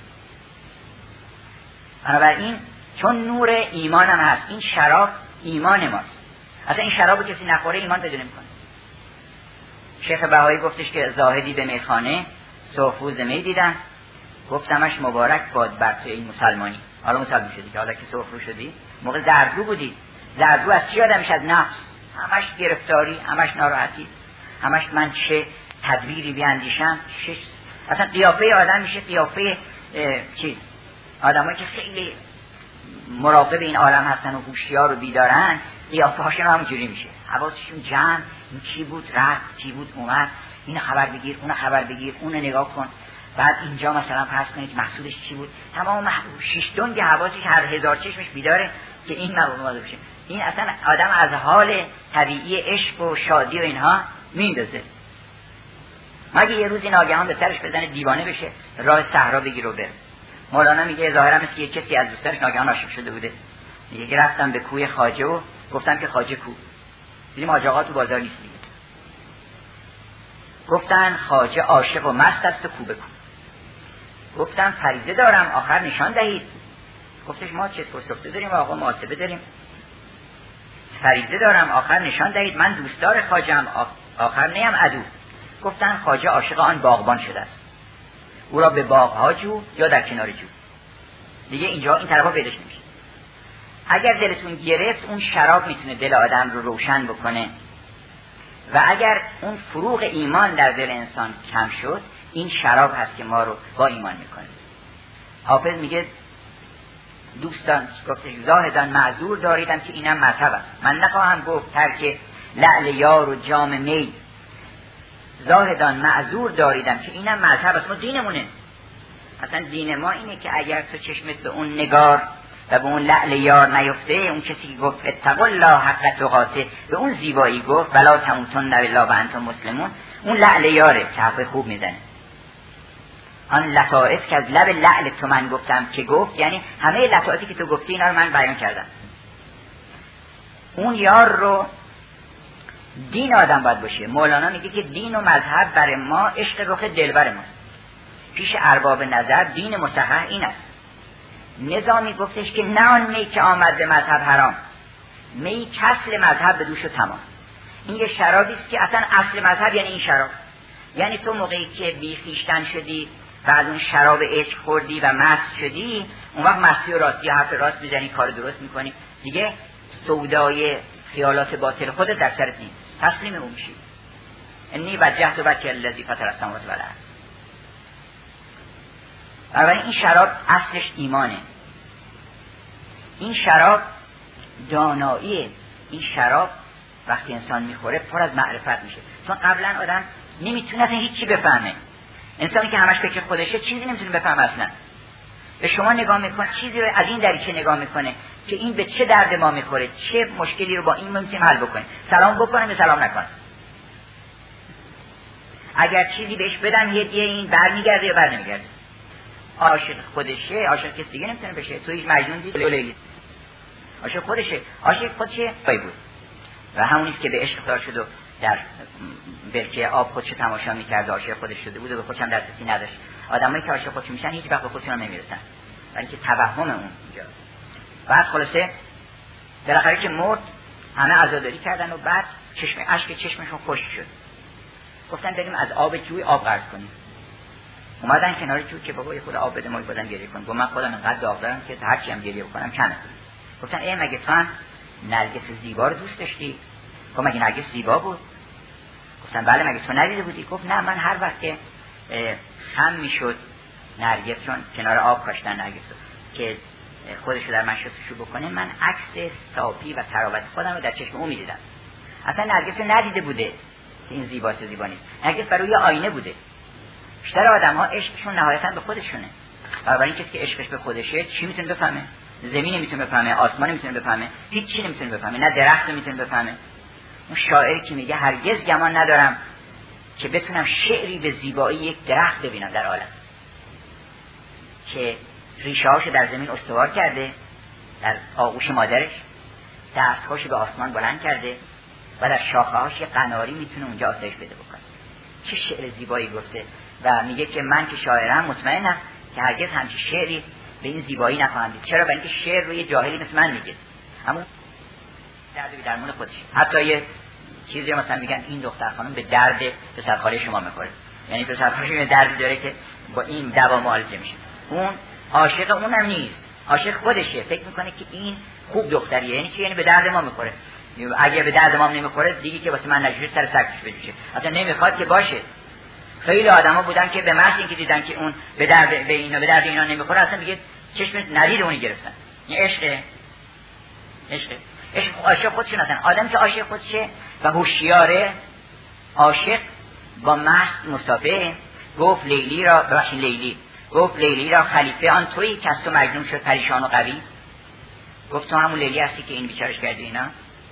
بنابراین چون نور ایمان هم هست، این شراب ایمان ماست. اصلا این شراب کسی نخوره ایمان پیدا نمیکنه. شیخ بهایی گفتش که زاهدی به میخانه سرخپوست می دیدن، گفتمش مبارک باد بر تو این مسلمانی. حالا مسلمان شدی که حالا که سرخرو شدی، موقع زردرو بودی. زردرو از چی آدمش؟ از نفس. همش گرفتاری، همش ناراحتی، همش من چه تدبیری بیاندیشم. شش اصلا قیافه آدم میشه قیافه چیز آدمایی که خیلی مراقب این عالم هستن و هوشیار و بیدارن، قیافه هاشون همونجوری میشه. حواسشون جمع، این چی بود رفت، چی بود اومد، این خبر بگیر، اون خبر بگیر، اون نگاه کن. بعد اینجا مثلا فرض کنید مقصودش چی بود، تمام شش دنگ حواسش هر هزار چشمش بیداره که این معلومات بشه. این اصلا آدم از حال طبیعی عشق و شادی و اینها میندازه. مگه یه روزی ناگهان به سرش بزنه دیوانه بشه، راه صحرا بگیره و بره. مولانا میگه ظاهرا مثل که کسی از دوستانش ناگهان عاشق شده بوده. میگه که رفتم به کوی خواجه و گفتم که خواجه کو. دیدیم حاج آقا تو بازار نیست دیگه. گفتن خواجه عاشق و مست است و کو به کو. گفتم فریضه دارم آخر نشان دهید. گفتش ما چه فرصت داریم آقا، محاسبه داریم. فریضه دارم آخر نشان دهید، من دوستدار خواجه‌ام آخر نیم عدو. گفتن خواجه عاشق آن باغبان شده است، او را به باغ‌ها جو یا در کنار جو. دیگه اینجا این طرفا پیداش نمیشه. اگر دلتون گرفت، اون شراب میتونه دل آدم رو روشن بکنه و اگر اون فروغ ایمان در دل انسان کم شد، این شراب هست که ما رو با ایمان میکنه. حافظ میگه دوستان گفتش زاهدان معذور داریدم که اینم مذهب است، من نخواهم گفت ترک لعل یار و جام می. زاهدان معذور داریدم که اینم مذهب است، ما دینمونه. اصلا دین ما اینه که اگر تو چشمت به اون نگار و به اون لعل یار نیفته، اون کسی که گفت اتقوا الله حق تقاته، به اون زیبایی گفت ولا تموتن الا وانتم مسلمون، اون لعل یاره که حرف خوب میزنه. آن لطائف که از لب لعل تو من گفتم که گفت، یعنی همه لطائفی که تو گفتی اینا رو من بیان کردم. اون یار رو دین آدم باید باشه. مولانا میگه که دین و مذهب برای ما عشق رخ دلبر ماست. پیش ارباب نظر دین مصحح این است. نظامی گفتش که نه آن می که آمد به مذهب حرام، می کسل مذهب به دوش و تمام. این یه شرابی است که اصلا اصل مذهب یعنی این شراب. یعنی تو موقعی که بی خویشتن شدی و از اون شراب عشق خوردی و مست شدی، اون وقت مستی و راستی حرف راست میزنی، کار درست میکنی، دیگه سودای خیالات باطل خودت در سرت نیست، تسلیم اون میشی. انی وجهت وجهی الذی فطر السماوات والارض. اول این شراب اصلش ایمانه. این شراب داناییه. این شراب وقتی انسان میخوره پر از معرفت میشه، چون قبلا آدم نمیتونه اصلا هیچی بفهمه. انسانی که همش فکر خودشه چیزی نمیتونه بفهمه اصلا. به شما نگاه میکنه، چیزی رو از این دریچه نگاه میکنه که این به چه درد ما میخوره، چه مشکلی رو با این میتونیم حل بکنیم. سلام بکنه یا سلام نکنه. اگر چیزی بهش بدم هدیه این برمیگرده یا برنمیگرده. عاشق خودشه، عاشق کسی دیگه نمیتونه بشه. تو هیچ مجنون دید لیلی عاشق خودشه، عاشق خودشه بای بود و همونیست که به عشق دار شد و در برکه آب خودش تماشا میکرد، عاشق خودش شده بود و به خودش هم دسترسی نداشت. آدمایی که عاشق خودشون میشن هیچ وقت به خودشون نمیرسن، برای اینکه توهم اون اینجا. بعد خلاصه بالاخره که مرد همه عزاداری کردن و بعد چشم اشک چشمشون خشک شد. گفتن بریم از آب جوی آب قرض کنیم. اومدن کنار جوی که بابا یه خود آب بده ما بودن گریه کن. گفت من خودم انقدر داغ دارم که هر چی هم گریه بکنم کمه. گفتن ای مگه تو هم نرگس زیبا رو دوست داشتی؟ گفت مگه نرگس زیبا بود؟ گفتن بله مگه تو ندیده بودی؟ گفت نه من هر وقت که خم میشد نرگس چون کنار آب کاشتن نرگس که خودشو در من شستشو بکنه من عکس صافی و تراوت خودم رو در چشم اون میدیدم. اصلا نرگس رو ندیده بوده که این زیباست زیبا نیست. نرگس برای یه آینه بوده. بیشتر آدم ها عشقشون نهایتاً به خودشونه. برای این کسی که عشقش به خودشه چی میتونه بفهمه؟ زمین نمیتونه بفهمه، آسمان نمیتونه بفهمه، هیچ چی نمیتونه بفهمه، نه درخت میتونه بفهمه. اون شاعری که میگه هرگز گمان ندارم که بتونم شعری به زیبایی یک درخت ببینم در عالم که ریشه هاشو در زمین استوار کرده، در آغوش مادرش دستهاشو به آسمان بلند کرده و در شاخه هاش یه قناری میتونه اونجا آسایش بده بکنه. چه شعر زیبایی گفته و میگه که من که شاعرم مطمئنم که هرگز همچین شعری به این زیبایی نخواهم دید. چرا؟ برای اینکه شعر رو یه جاهلی مثل من میگه، اما درد به درمون خودش. حتی یه چیزی مثلا میگن این دختر خانم به درد پسرخاله شما میخوره، یعنی پسرخالش یه دردی داره که با این دوا معالجه میشه. اون عاشق اونم نیست، عاشق خودشه. فکر میکنه که این خوب دختریه، یعنی چی؟ یعنی به درد ما میخوره. اگه به درد ما نمیخوره دیگه که واسه من نجوش سر سرش بجوشه، اصلا نمیخواد که باشه. خیلی آدما بودن که به محض اینکه دیدن که اون به درد به اینا به درد اینا نمیخوره اصلا دیگه چشم ندید اونی گرفتن. این عشقه. عشقه. عشق عاشق خودشون هستن. آدم که عاشق خودشه و هوشیاره، عاشق با مست مصافه گفت لیلی را بخش لیلی گفت لیلی را خلیفه آن تویی که از تو مجنون شد پریشان و قوی. گفت تو همون لیلی هستی که این بیچارش کردی اینا؟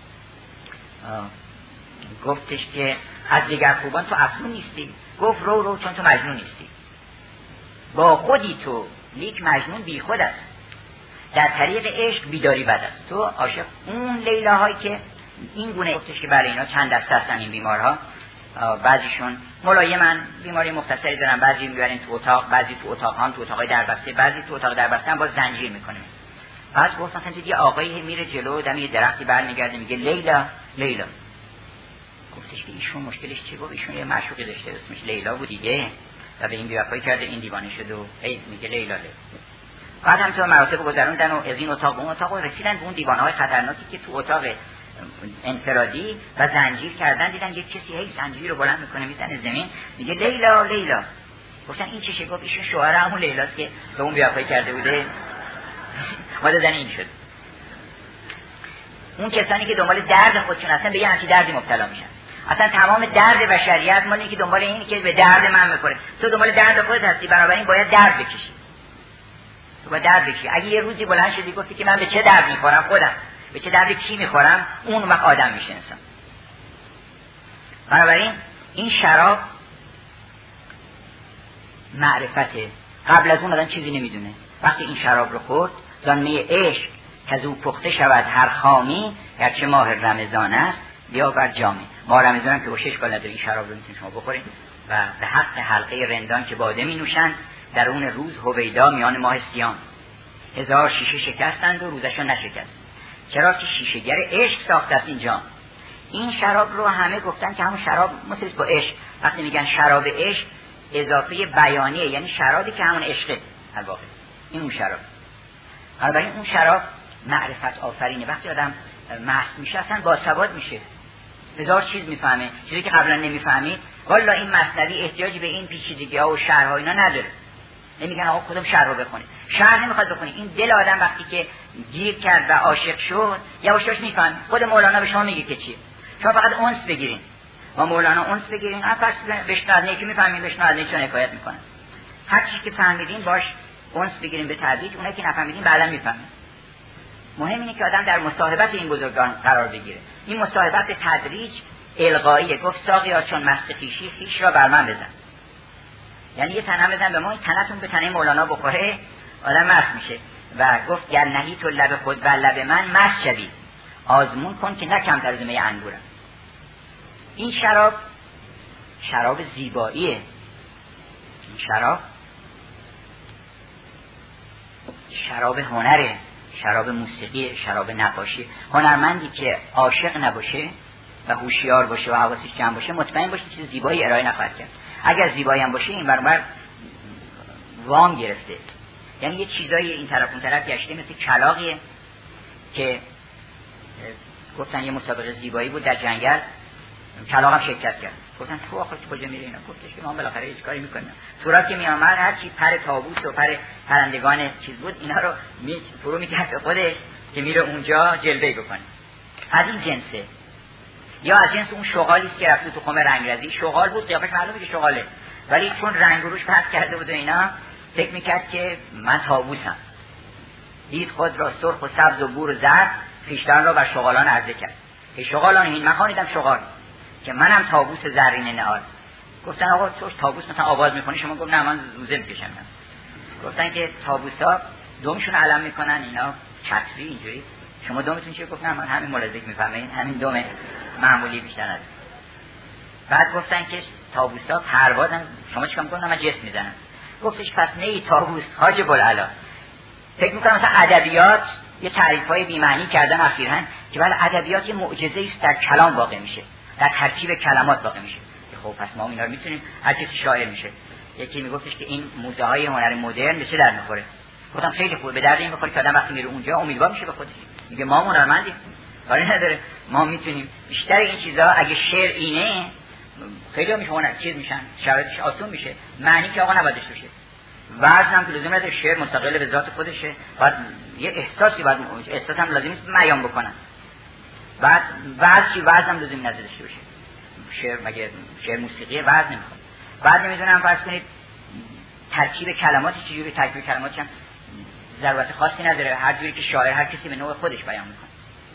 گفتش که از دیگر خوبان تو افزون نیستی. گفت رو رو چون تو مجنون نیستی، با خودی تو لیک مجنون بی خود است. در طریق عشق بیداری بد است. تو عاشق اون لیلاهایی که این گونه گفتش که برای اینا چند دسته هستن این بیمارها. بعضیشون ملایمن، بیماری مختصری دارن، بعضی میبرن تو اتاق، بعضی تو اتاق هم تو اتاقای دربسته، بعضی تو اتاق دربسته هم با زنجیر میکنه. بعد گفت مثلا دیدی آقایی میره جلو دم یه درختی برمیگرده میگه لیلا لیلا. گفتش که ایشون مشکلش چی؟ گفت ایشون یه معشوقی داشته اسمش لیلا بود دیگه و به این بی‌وفایی کرده، این دیوانه شده و هی میگه لیلا لیلا. بعد هم تو مراتب گذروندن و از این اتاق اون اتاق رسیدن به اون دیوانه‌های خطرناکی که تو اتاق انفرادی و زنجیر کردن. دیدن یک کسی هی زنجیر رو بلند میکنه میزنه زمین میگه لیلا لیلا. گفتن این چه؟ گفت ایشون شوهر همون لیلاست که به اون بی‌وفایی کرده بوده. ماده زن این شد. اون کسانی که دنبال درد خودشون هستن به یه همچین دردی مبتلا میشن. اصلا تمام درد بشریت مال اینه که دنبال اینه که به درد من میخوره. تو دنبال درد خودت هستی، بنابراین باید درد بکشی. تو باید درد بکشی. اگه یه روزی بلند شدی گفتی که من به چه درد میخورم خودم، به چه درد کی میخورم، اون وقت آدم میشه انسان. بنابراین این شراب معرفته. قبل از اون آدم چیزی نمیدونه. وقتی این شراب رو خورد زانمه عشق که از او پخته شود هر خامی، گرچه ماه رمضان است بیا بر جامی. ماه رمضان هم که با شش کال نداره این شراب رو میتونید شما بخورید و به حق حلقه رندان که باده می نوشند در اون روز هویدا میان ماه سیام هزار شیشه شکستند و روزشون نشکست. چرا که شیشه‌گر عشق ساخته است این جام. این شراب رو همه گفتن که همون شراب مثل با عشق. وقتی میگن شراب عشق اضافه بیانیه، یعنی شرابی که همون عشقه در واقع. این اون شراب. بنابراین اون شراب معرفت آفرینه. وقتی آدم مست میشه اصلا باسواد میشه، هزار چیز میفهمه، چیزی که قبلا نمیفهمید. والا این مثنوی احتیاجی به این پیچیدگی‌ها و شرح‌ها اینا نداره. نمیگن آقا کدوم شرح رو بخونی، شرح نمیخواد بخونی. این دل آدم وقتی که گیر کرد و عاشق شد یواش یواش میفهمه. خود مولانا به شما میگه که چیه، شما فقط اونس بگیرین. ما مولانا اونس بگیرین، پس بشنوید که میفهمین، بشنوید چون حکایت میکنه. هر چیزی که فهمیدین باش اونس بگیرین به تدریج، اونایی که نفهمیدین بعدا میفهمین. مهم اینه که آدم در مصاحبت این بزرگان قرار بگیره. این مصاحبت به تدریج القایی، گفت ساقیا چون مست خویشی خویش را بر من بزن. یعنی یه تنم بزن به ما، این تنتون به تنه مولانا بخوره آدم مست میشه. و گفت گر نهی تو لب خود بر لب من مست شوی، آزمون کن که نه کمتر از می انگورم. این شراب شراب زیباییه، این شراب شراب هنره، شراب موسیقی، شراب نقاشی. هنرمندی که عاشق نباشه و هوشیار باشه و حواسش جمع باشه، مطمئن باشه چیز زیبایی ارائه نخواهد کرد. اگر زیبایی هم باشه این برابر وام گرفته. یعنی یه چیزایی این طرف اون طرف گشته، مثل کلاغیه که گفتن یه مسابقه زیبایی بود در جنگل، کلاغ هم شرکت کرد. گفتن تو آخر کجا میره اینا؟ گفتش که ما بالاخره هیچ کاری میکنیم. سورا که میامد هر چی پر تابوت و پر پرندگان چیز بود اینا رو می فرو میکرد به خودش که میره اونجا جلوه بکنه. از این جنسه. یا از جنس اون شغالی است که رفته تو خم رنگرزی، شغال بود، قیافش معلومه که شغاله، ولی چون رنگ روش پس کرده بود و اینا فکر میکرد که من طاووسم. دید خود را سرخ و سبز و بور و زرد، خویشتن را بر شغالان عرضه کرد که شغالان این من خوانیدم شغال که منم طاووس زرین نهال. گفتن آقا تو طاووس مثلا آواز میکنی؟ شما گفت نه من زوزه میکشم. گفتن که طاووسا دومشون علم میکنن، اینا چتری اینجوری، شما دومتون چیه؟ گفت نه من همین ملزک میفهمین، همین دوم معمولی بیشتر از. بعد گفتن که طاووسا پروازن، شما چیکار میکنن؟ من جسم میزنم. گفتش پس نه ای طاووس حاج بوالعلا. فکر میکنم مثلا ادبیات یه تعریفای بی معنی کردن اخیراً که ولی ادبیات یه معجزه است در کلام واقع میشه، در ترکیب کلمات واقع میشه. خب پس ما اینا رو میتونیم، هر کسی شاعر میشه. یکی میگفتش که این موزه های هنر مدرن به چه در میخوره؟ گفتم خیلی خوبه، به درد این بخوره که آدم وقتی میره اونجا امیدوار میشه به خودش، میگه ما هنرمندیم، کاری نداره، ما میتونیم. بیشتر این چیزا اگه شعر اینه خیلی میشه هنر چیز میشن، شرایطش آسون میشه. معنی که آقا نباید داشته باشه، وزن هم که لزوم نداره، شعر مستقل به ذات خودشه، بعد یه احساسی بعد احساس هم لازم نیست بیان بکنن. بعد وزن چی؟ وزن هم لزوم نداره داشته باشه. شعر مگه شعر موسیقی وزن نمیخواد. بعد نمیدونم فرض کنید ترکیب کلمات چجوری، ترکیب کلماتش هم ضرورت خاصی نداره، هر جوری که شاعر هر کسی به نوع خودش بیان میکنه.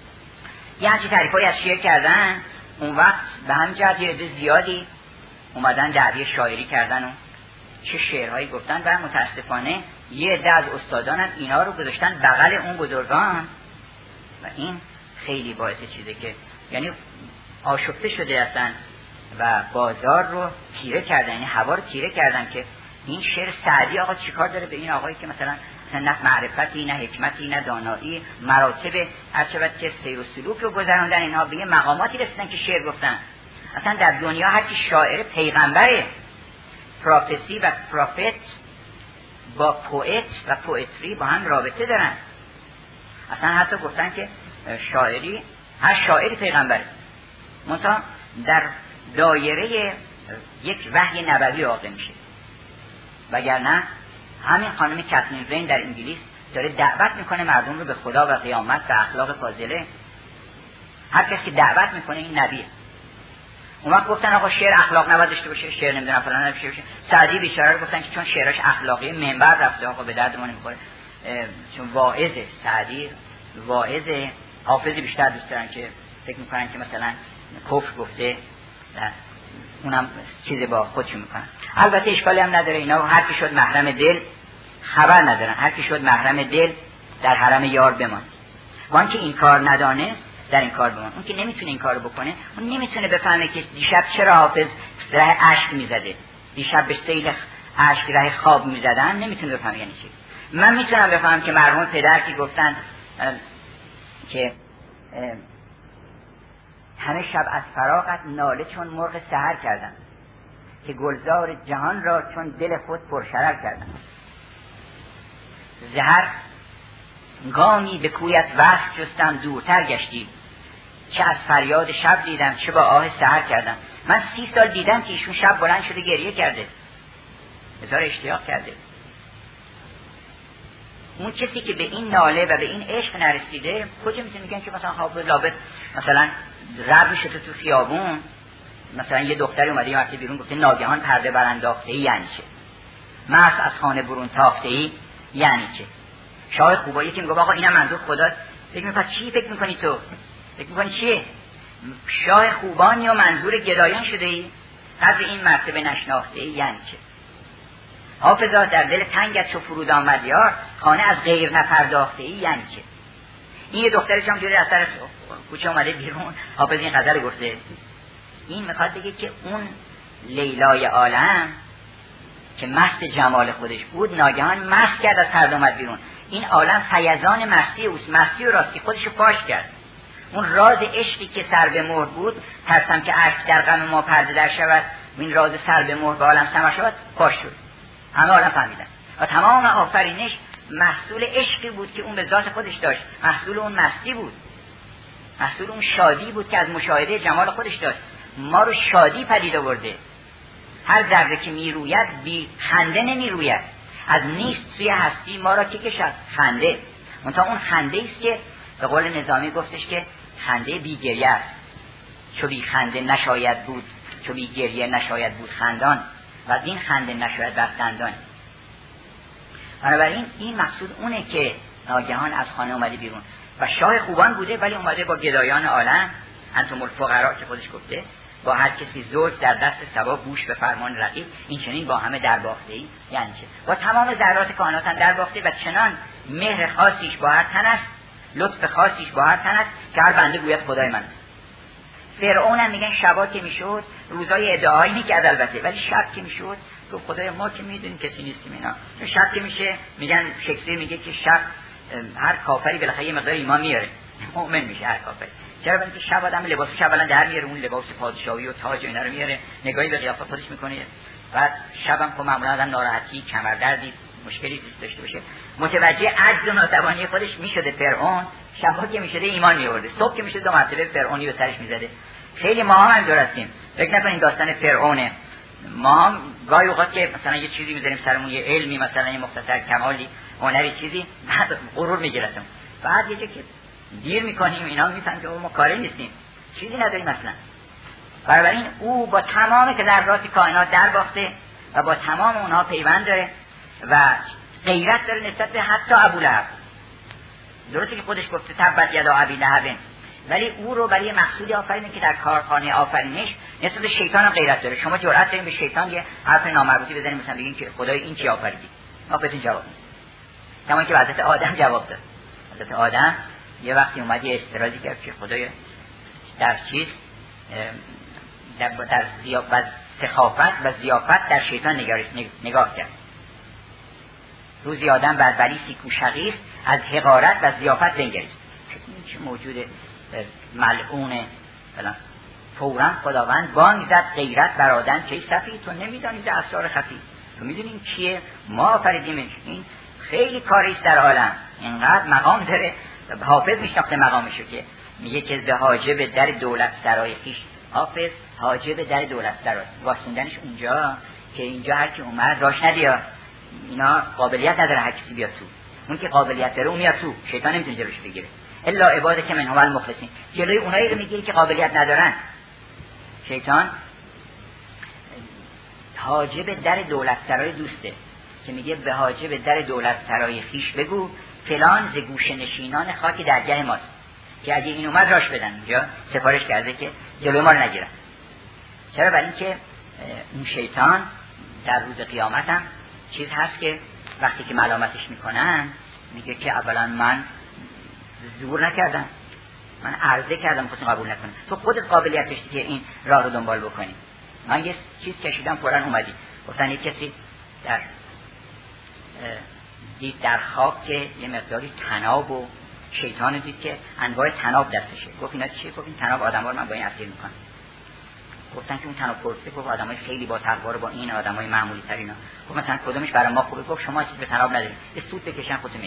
یه همچین تعریفایی از شعر کردن. اون وقت به همین جهت یه عده زیادی اومدن دعوی شاعری کردن و چه شعرهایی گفتن و متاسفانه یه عده از استادان هم اینا رو گذاشتن بغل اون بزرگان و این خیلی باعث چیزه که یعنی آشفته شده هستن و بازار رو تیره کردن، یعنی هوا رو تیره کردن که این شعر سعدی آقا چیکار داره به این آقایی که مثلا نه معرفتی نه حکمتی نه دانایی، مراتب هرچند که سیر و سلوک رو گذراندن، اینها به یه مقاماتی رسیدن که شعر گفتن. اصلا در دنیا هر کی شاعر پیغمبره، پروفسی و پروفت با پوئت و پوئتری با هم رابطه دارن. اصلا حتی گفتن که شاعری هر شاعری پیغمبره، منتها در دایره یک وحی نبوی واقع میشه. وگرنه همین خانم کاترین رین در انگلیس داره دعوت میکنه مردم رو به خدا و قیامت و اخلاق فاضله. هر کسی که دعوت میکنه این نبیه. اون وقت گفتن آقا شعر اخلاق نباید داشته باشه، شعر نمیدونم فلان نباشه باشه. سعدی بیچاره رو گفتن که چون شعرش اخلاقی منبر رفته آقا به درد ما نمیخوره، چون واعظه. سعدی واعظه، حافظی بیشتر دوست دارن که فکر میکنن که مثلا کفر گفته، اونم چیزی با خودشون میکنن. البته اشکالی هم نداره، اینا هر کی شد محرم دل خبر ندارن، هر کی شد محرم دل در حرم یار بمان. وان که این کار ندانست در این کار بمان. اون که نمیتونه این کارو بکنه، اون نمیتونه بفهمه که دیشب چرا حافظ ره اشک میزده، دیشب به سیل اشک ره خواب میزدن، نمیتونه بفهمه یعنی چی. من میتونم بفهمم که مرحوم پدر که گفتن که همه شب از فراغت ناله چون مرغ سحر کردم، که گلزار جهان را چون دل خود پرشرر کردم. زهر گامی به کویت وصل جستم دورتر گشتی، چه از فریاد شب دیدم چه با آه سحر کردم. من سی سال دیدم که ایشون شب بلند شده گریه کرده، هزار اشتیاق کرده. اون کسی که به این ناله و به این عشق نرسیده کجا میتونه میگن که مثلا حافظ لابد مثلا رد میشه تو خیابون، مثلا یه دختری اومده یه وقتی بیرون گفته ناگهان پرده برانداخته ای یعنی چه؟ مست از خانه برون تاخته ای یعنی چه؟ شاید خوبا یکی میگه آقا اینم منظور خدا. فکر میکنی چی فکر میکنی تو؟ فکر میکنی چیه؟ شاه خوبانی و منظور گدایان شده ای؟ قدر این مرتبه نشناخته ای یعنی چه؟ حافظا در دل تنگت چو فرود آمد یار، خانه از غیر نپرداخته ای یعنی چه؟ این یه دخترش هم جوری از سر کوچه اومده بیرون، حافظ این غزل گفته. این میخواد بگه که اون لیلای عالم که مست جمال خودش بود ناگهان مست کرد از پرده اومد بیرون. این عالم فیضان مستی اوست، مستی و راستی خودشو فاش کرد. اون راز عشقی که سر به مهر بود، ترسم که اشک در غم ما پرده در شود، این راز سر به مهر به عالم سمر شود، فاش شد. همه عالم فهمیدن و تمام آفرینش محصول عشقی بود که اون به ذات خودش داشت، محصول اون مستی بود، محصول اون شادی بود که از مشاهده جمال خودش داشت. ما رو شادی پدید آورده. هر ذره که میروید بی خنده نمیروید. از نیست سوی هستی ما را که کشد خنده. منتها اون خنده است که به قول نظامی گفتش که خنده بی گریه است. چو بی خنده نشاید بود، چو بی گریه نشاید بود خندان، و از این خنده نشاید بست دندان. بنابراین این مقصود اونه که ناگهان از خانه اومده بیرون و شاه خوبان بوده، ولی اومده با گدایان عالم، انتم الفقراء که خودش گفته، با هر کسی زوج در دست سبا گوش به فرمان رقیب، این چنین با همه در باخته ای یعنی چه؟ با تمام ذرات کائنات در باخته و چنان مهر خاصیش با هر تن است، لطف خاصیش با هر تن است که هر بنده گوید خدای من. فرعون هم میگن شبا که میشد، روزای ادعایی میکرد البته، ولی شب که میشد تو خدای ما که میدونیم کسی نیستیم اینا. شب که میشه میگن شکسپیر میگه که شب هر کافری بالاخره یه مقدار ایمان میاره، مؤمن میشه هر کافری. چرا؟ برای اینکه شب آدم لباسش اولا در میاره، اون لباس پادشاهی و تاج و اینا رو میاره، نگاهی به قیافه خودش میکنه. بعد شبم که معمولا آدم ناراحتی، کمردردی، مشکلی داشته باشه، متوجه عجز و ناتوانی خودش میشده. فرعون شبا که میشده ایمان میآورده، صبح که میشده دو مرتبه فرعونی به سرش میزده. خیلی ما هم همینطور هستیم. فکر نکنین داستان فرعونه. ما هم گاهی اوقات که مثلا یه چیزی میذاریم سرمون، یه علمی مثلا یه مختصر کمالی، هنری چیزی، بعد غرور میگیرتم. بعد یه جا که دیر میکنیم اینا میفهمن که ما کاری نیستیم، چیزی نداریم مثلا. بنابراین او با تمام که ذرات کائنات در باخته و با تمام اونها پیوند داره و غیرت داره نسبت به حتی ابولهب. درسته که خودش گفته تبت یدا ابی لهب، ولی او رو برای مقصودی آفرینه که در کارخانه آفرینش نسبت به شیطان هم غیرت داره. شما جرأت دارین به شیطان یه حرف نامربوطی بزنید، مثلا بگین که خدای این چی آفریدی؟ ما بهتون جواب میدیم. کما که حضرت آدم جواب داد. حضرت آدم یه وقتی اومد یه استرازی کرد که خدای در چیز در, در زیافت سخافت و زیافت در شیطان نگاه, نگاه کرد. روزی آدم بر بلیسی کوشقیست، از حقارت و زیافت بنگریست. این چه موجود ملعونه فلان. فوراً خداوند بانگ زد غیرت بر آدم که صفی تو نمیدانی ز اسرار خفی، تو میدونی این کیه؟ ما آفریدیمش. این خیلی کاریست در عالم، اینقدر مقام داره. حافظ میشناخته مقامشو که میگه که ز حاجب در دولت سرای خیش. حافظ حاجب در دولت سرای واسوندنش اونجا که اینجا هر کی اومد راش ندیا، اینا قابلیت نداره هر کسی بیاد تو. اون که قابلیت داره اون میاد تو، شیطان نمیتونه جلوش بگیره. الا عباده که منهم المخلصین، جلوی اونایی رو میگیره که قابلیت ندارن. شیطان حاجب در دولت سرای دوسته که میگه به حاجب در دولت سرای خیش بگو فلان ز گوشه نشینان خاک درگه ماست، که اگه این اومد راش بدن. اینجا سفارش کرده که جلوی ما رو نگیرن. چرا؟ برای اینکه اون شیطان در روز قیامت هم چیز هست که وقتی که ملامتش میکنن میگه که اولا من زور نکردم، من عرضه کردم خودم قبول نکنه، تو خودت قابلیت داشتی که این راه رو دنبال بکنی. من یه چیز کشیدم فوراً اومدی. گفتن یک کسی در دید در خواب که یه مقداری تناب و شیطان دید که انواع تناب دستشه. گفت اینا چیه؟ گفت این تناب آدم‌ها رو من با این اسیر میکنم. گفتن که اون تناب پرسه، گفت آدمای خیلی با تقوا رو با این آدمای معمولی تر اینا. گفت مثلا کدومش برای ما خوبه؟ گفت شما چیز به تناب ندارید، یه سود بکشن خودتون.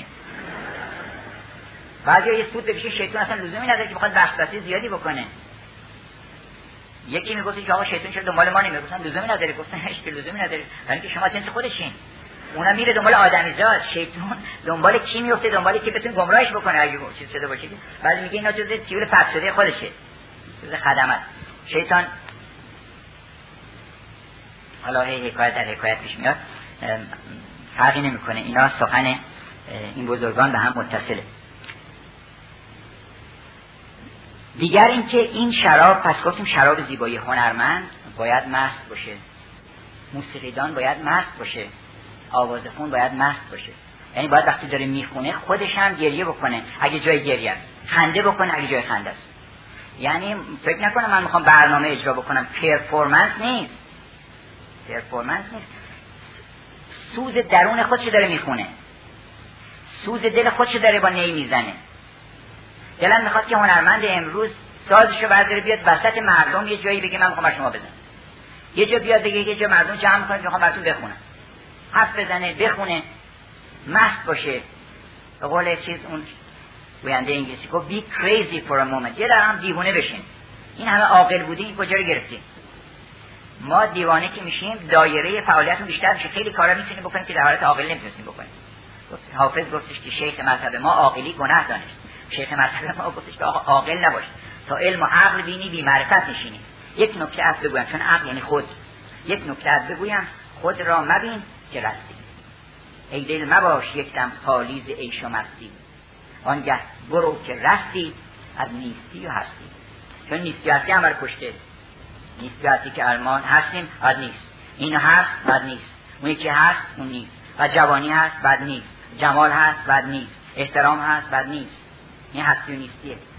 بعضی یه سود بکشه، شیطان اصلا لزومی نداره که بخواد وسوسه زیادی بکنه. یکی میگه که آقا شیطان چرا دنبال ما نمیره؟ گفتن لزومی نداره. گفتن هیچ لزومی نداره، برای اینکه شما جنس خودشین. اونم میره دنبال آدمیزاد، شیطان دنبال کی میفته؟ دنبال کی بتونه گمراهش بکنه اگه چیز شده باشه. بعد میگه اینا جزء تیول پس شده خودشه، جزء خدمات شیطان. حالا هی حکایت در حکایت پیش میاد، فرقی نمیکنه، اینا سخن این بزرگان به هم متصله. دیگر اینکه این شراب، پس گفتیم شراب زیبایی، هنرمند باید مست باشه، موسیقیدان باید مست باشه، آوازخون باید مست باشه. یعنی باید وقتی داره میخونه خودش هم گریه بکنه اگه جای گریه است، خنده بکنه اگه جای خنده است. یعنی فکر نکنم من میخوام برنامه اجرا بکنم، پرفورمنس نیست، پرفورمنس نیست. سوز درون خودش داره میخونه، سوز دل خودش داره با نی میزنه. دلم میخواد که هنرمند امروز سازشو برداره بیاد وسط مردم یه جایی بگه من میخوام بر شما بزنم، یه جا بیاد بگه یه جا مردم جمع میکنه میخوام براتون بخونم، حرف بزنه، بخونه، مست باشه. به قول چیز اون گوینده انگلیسی گفت be crazy for a moment، یه در هم دیوانه بشین. این همه عاقل بودی این کجا رو گرفتیم؟ ما دیوانه که میشیم دایره فعالیتمون بیشتر میشه، خیلی کارا میتونیم بکنیم که در حالت عاقل نمیتونیم بکنیم. حافظ گفتش که شیخ مذهب ما عاقلی گناه دانست، شیخ مذهب ما گفتش که آقا عاقل نباش، تا علم و عقل بینی بی معرفت نشینی. یک نکته از بگویم، چون عقل یعنی خود، یک نکته از بگویم، خود را مبین که رستی، ای دل مباش یک دم خالی ز عیش و مستی، آنگه برو که رستی از نیستی و هستی. چون نیستی هستی هم بر کشته، نیستی هستی که المان هستیم بد نیست، این هست بد نیست، اون یکی هست اون نیست، و جوانی هست بد نیست، جمال هست بد نیست، احترام هست بد نیست. این هستی و نیستیه.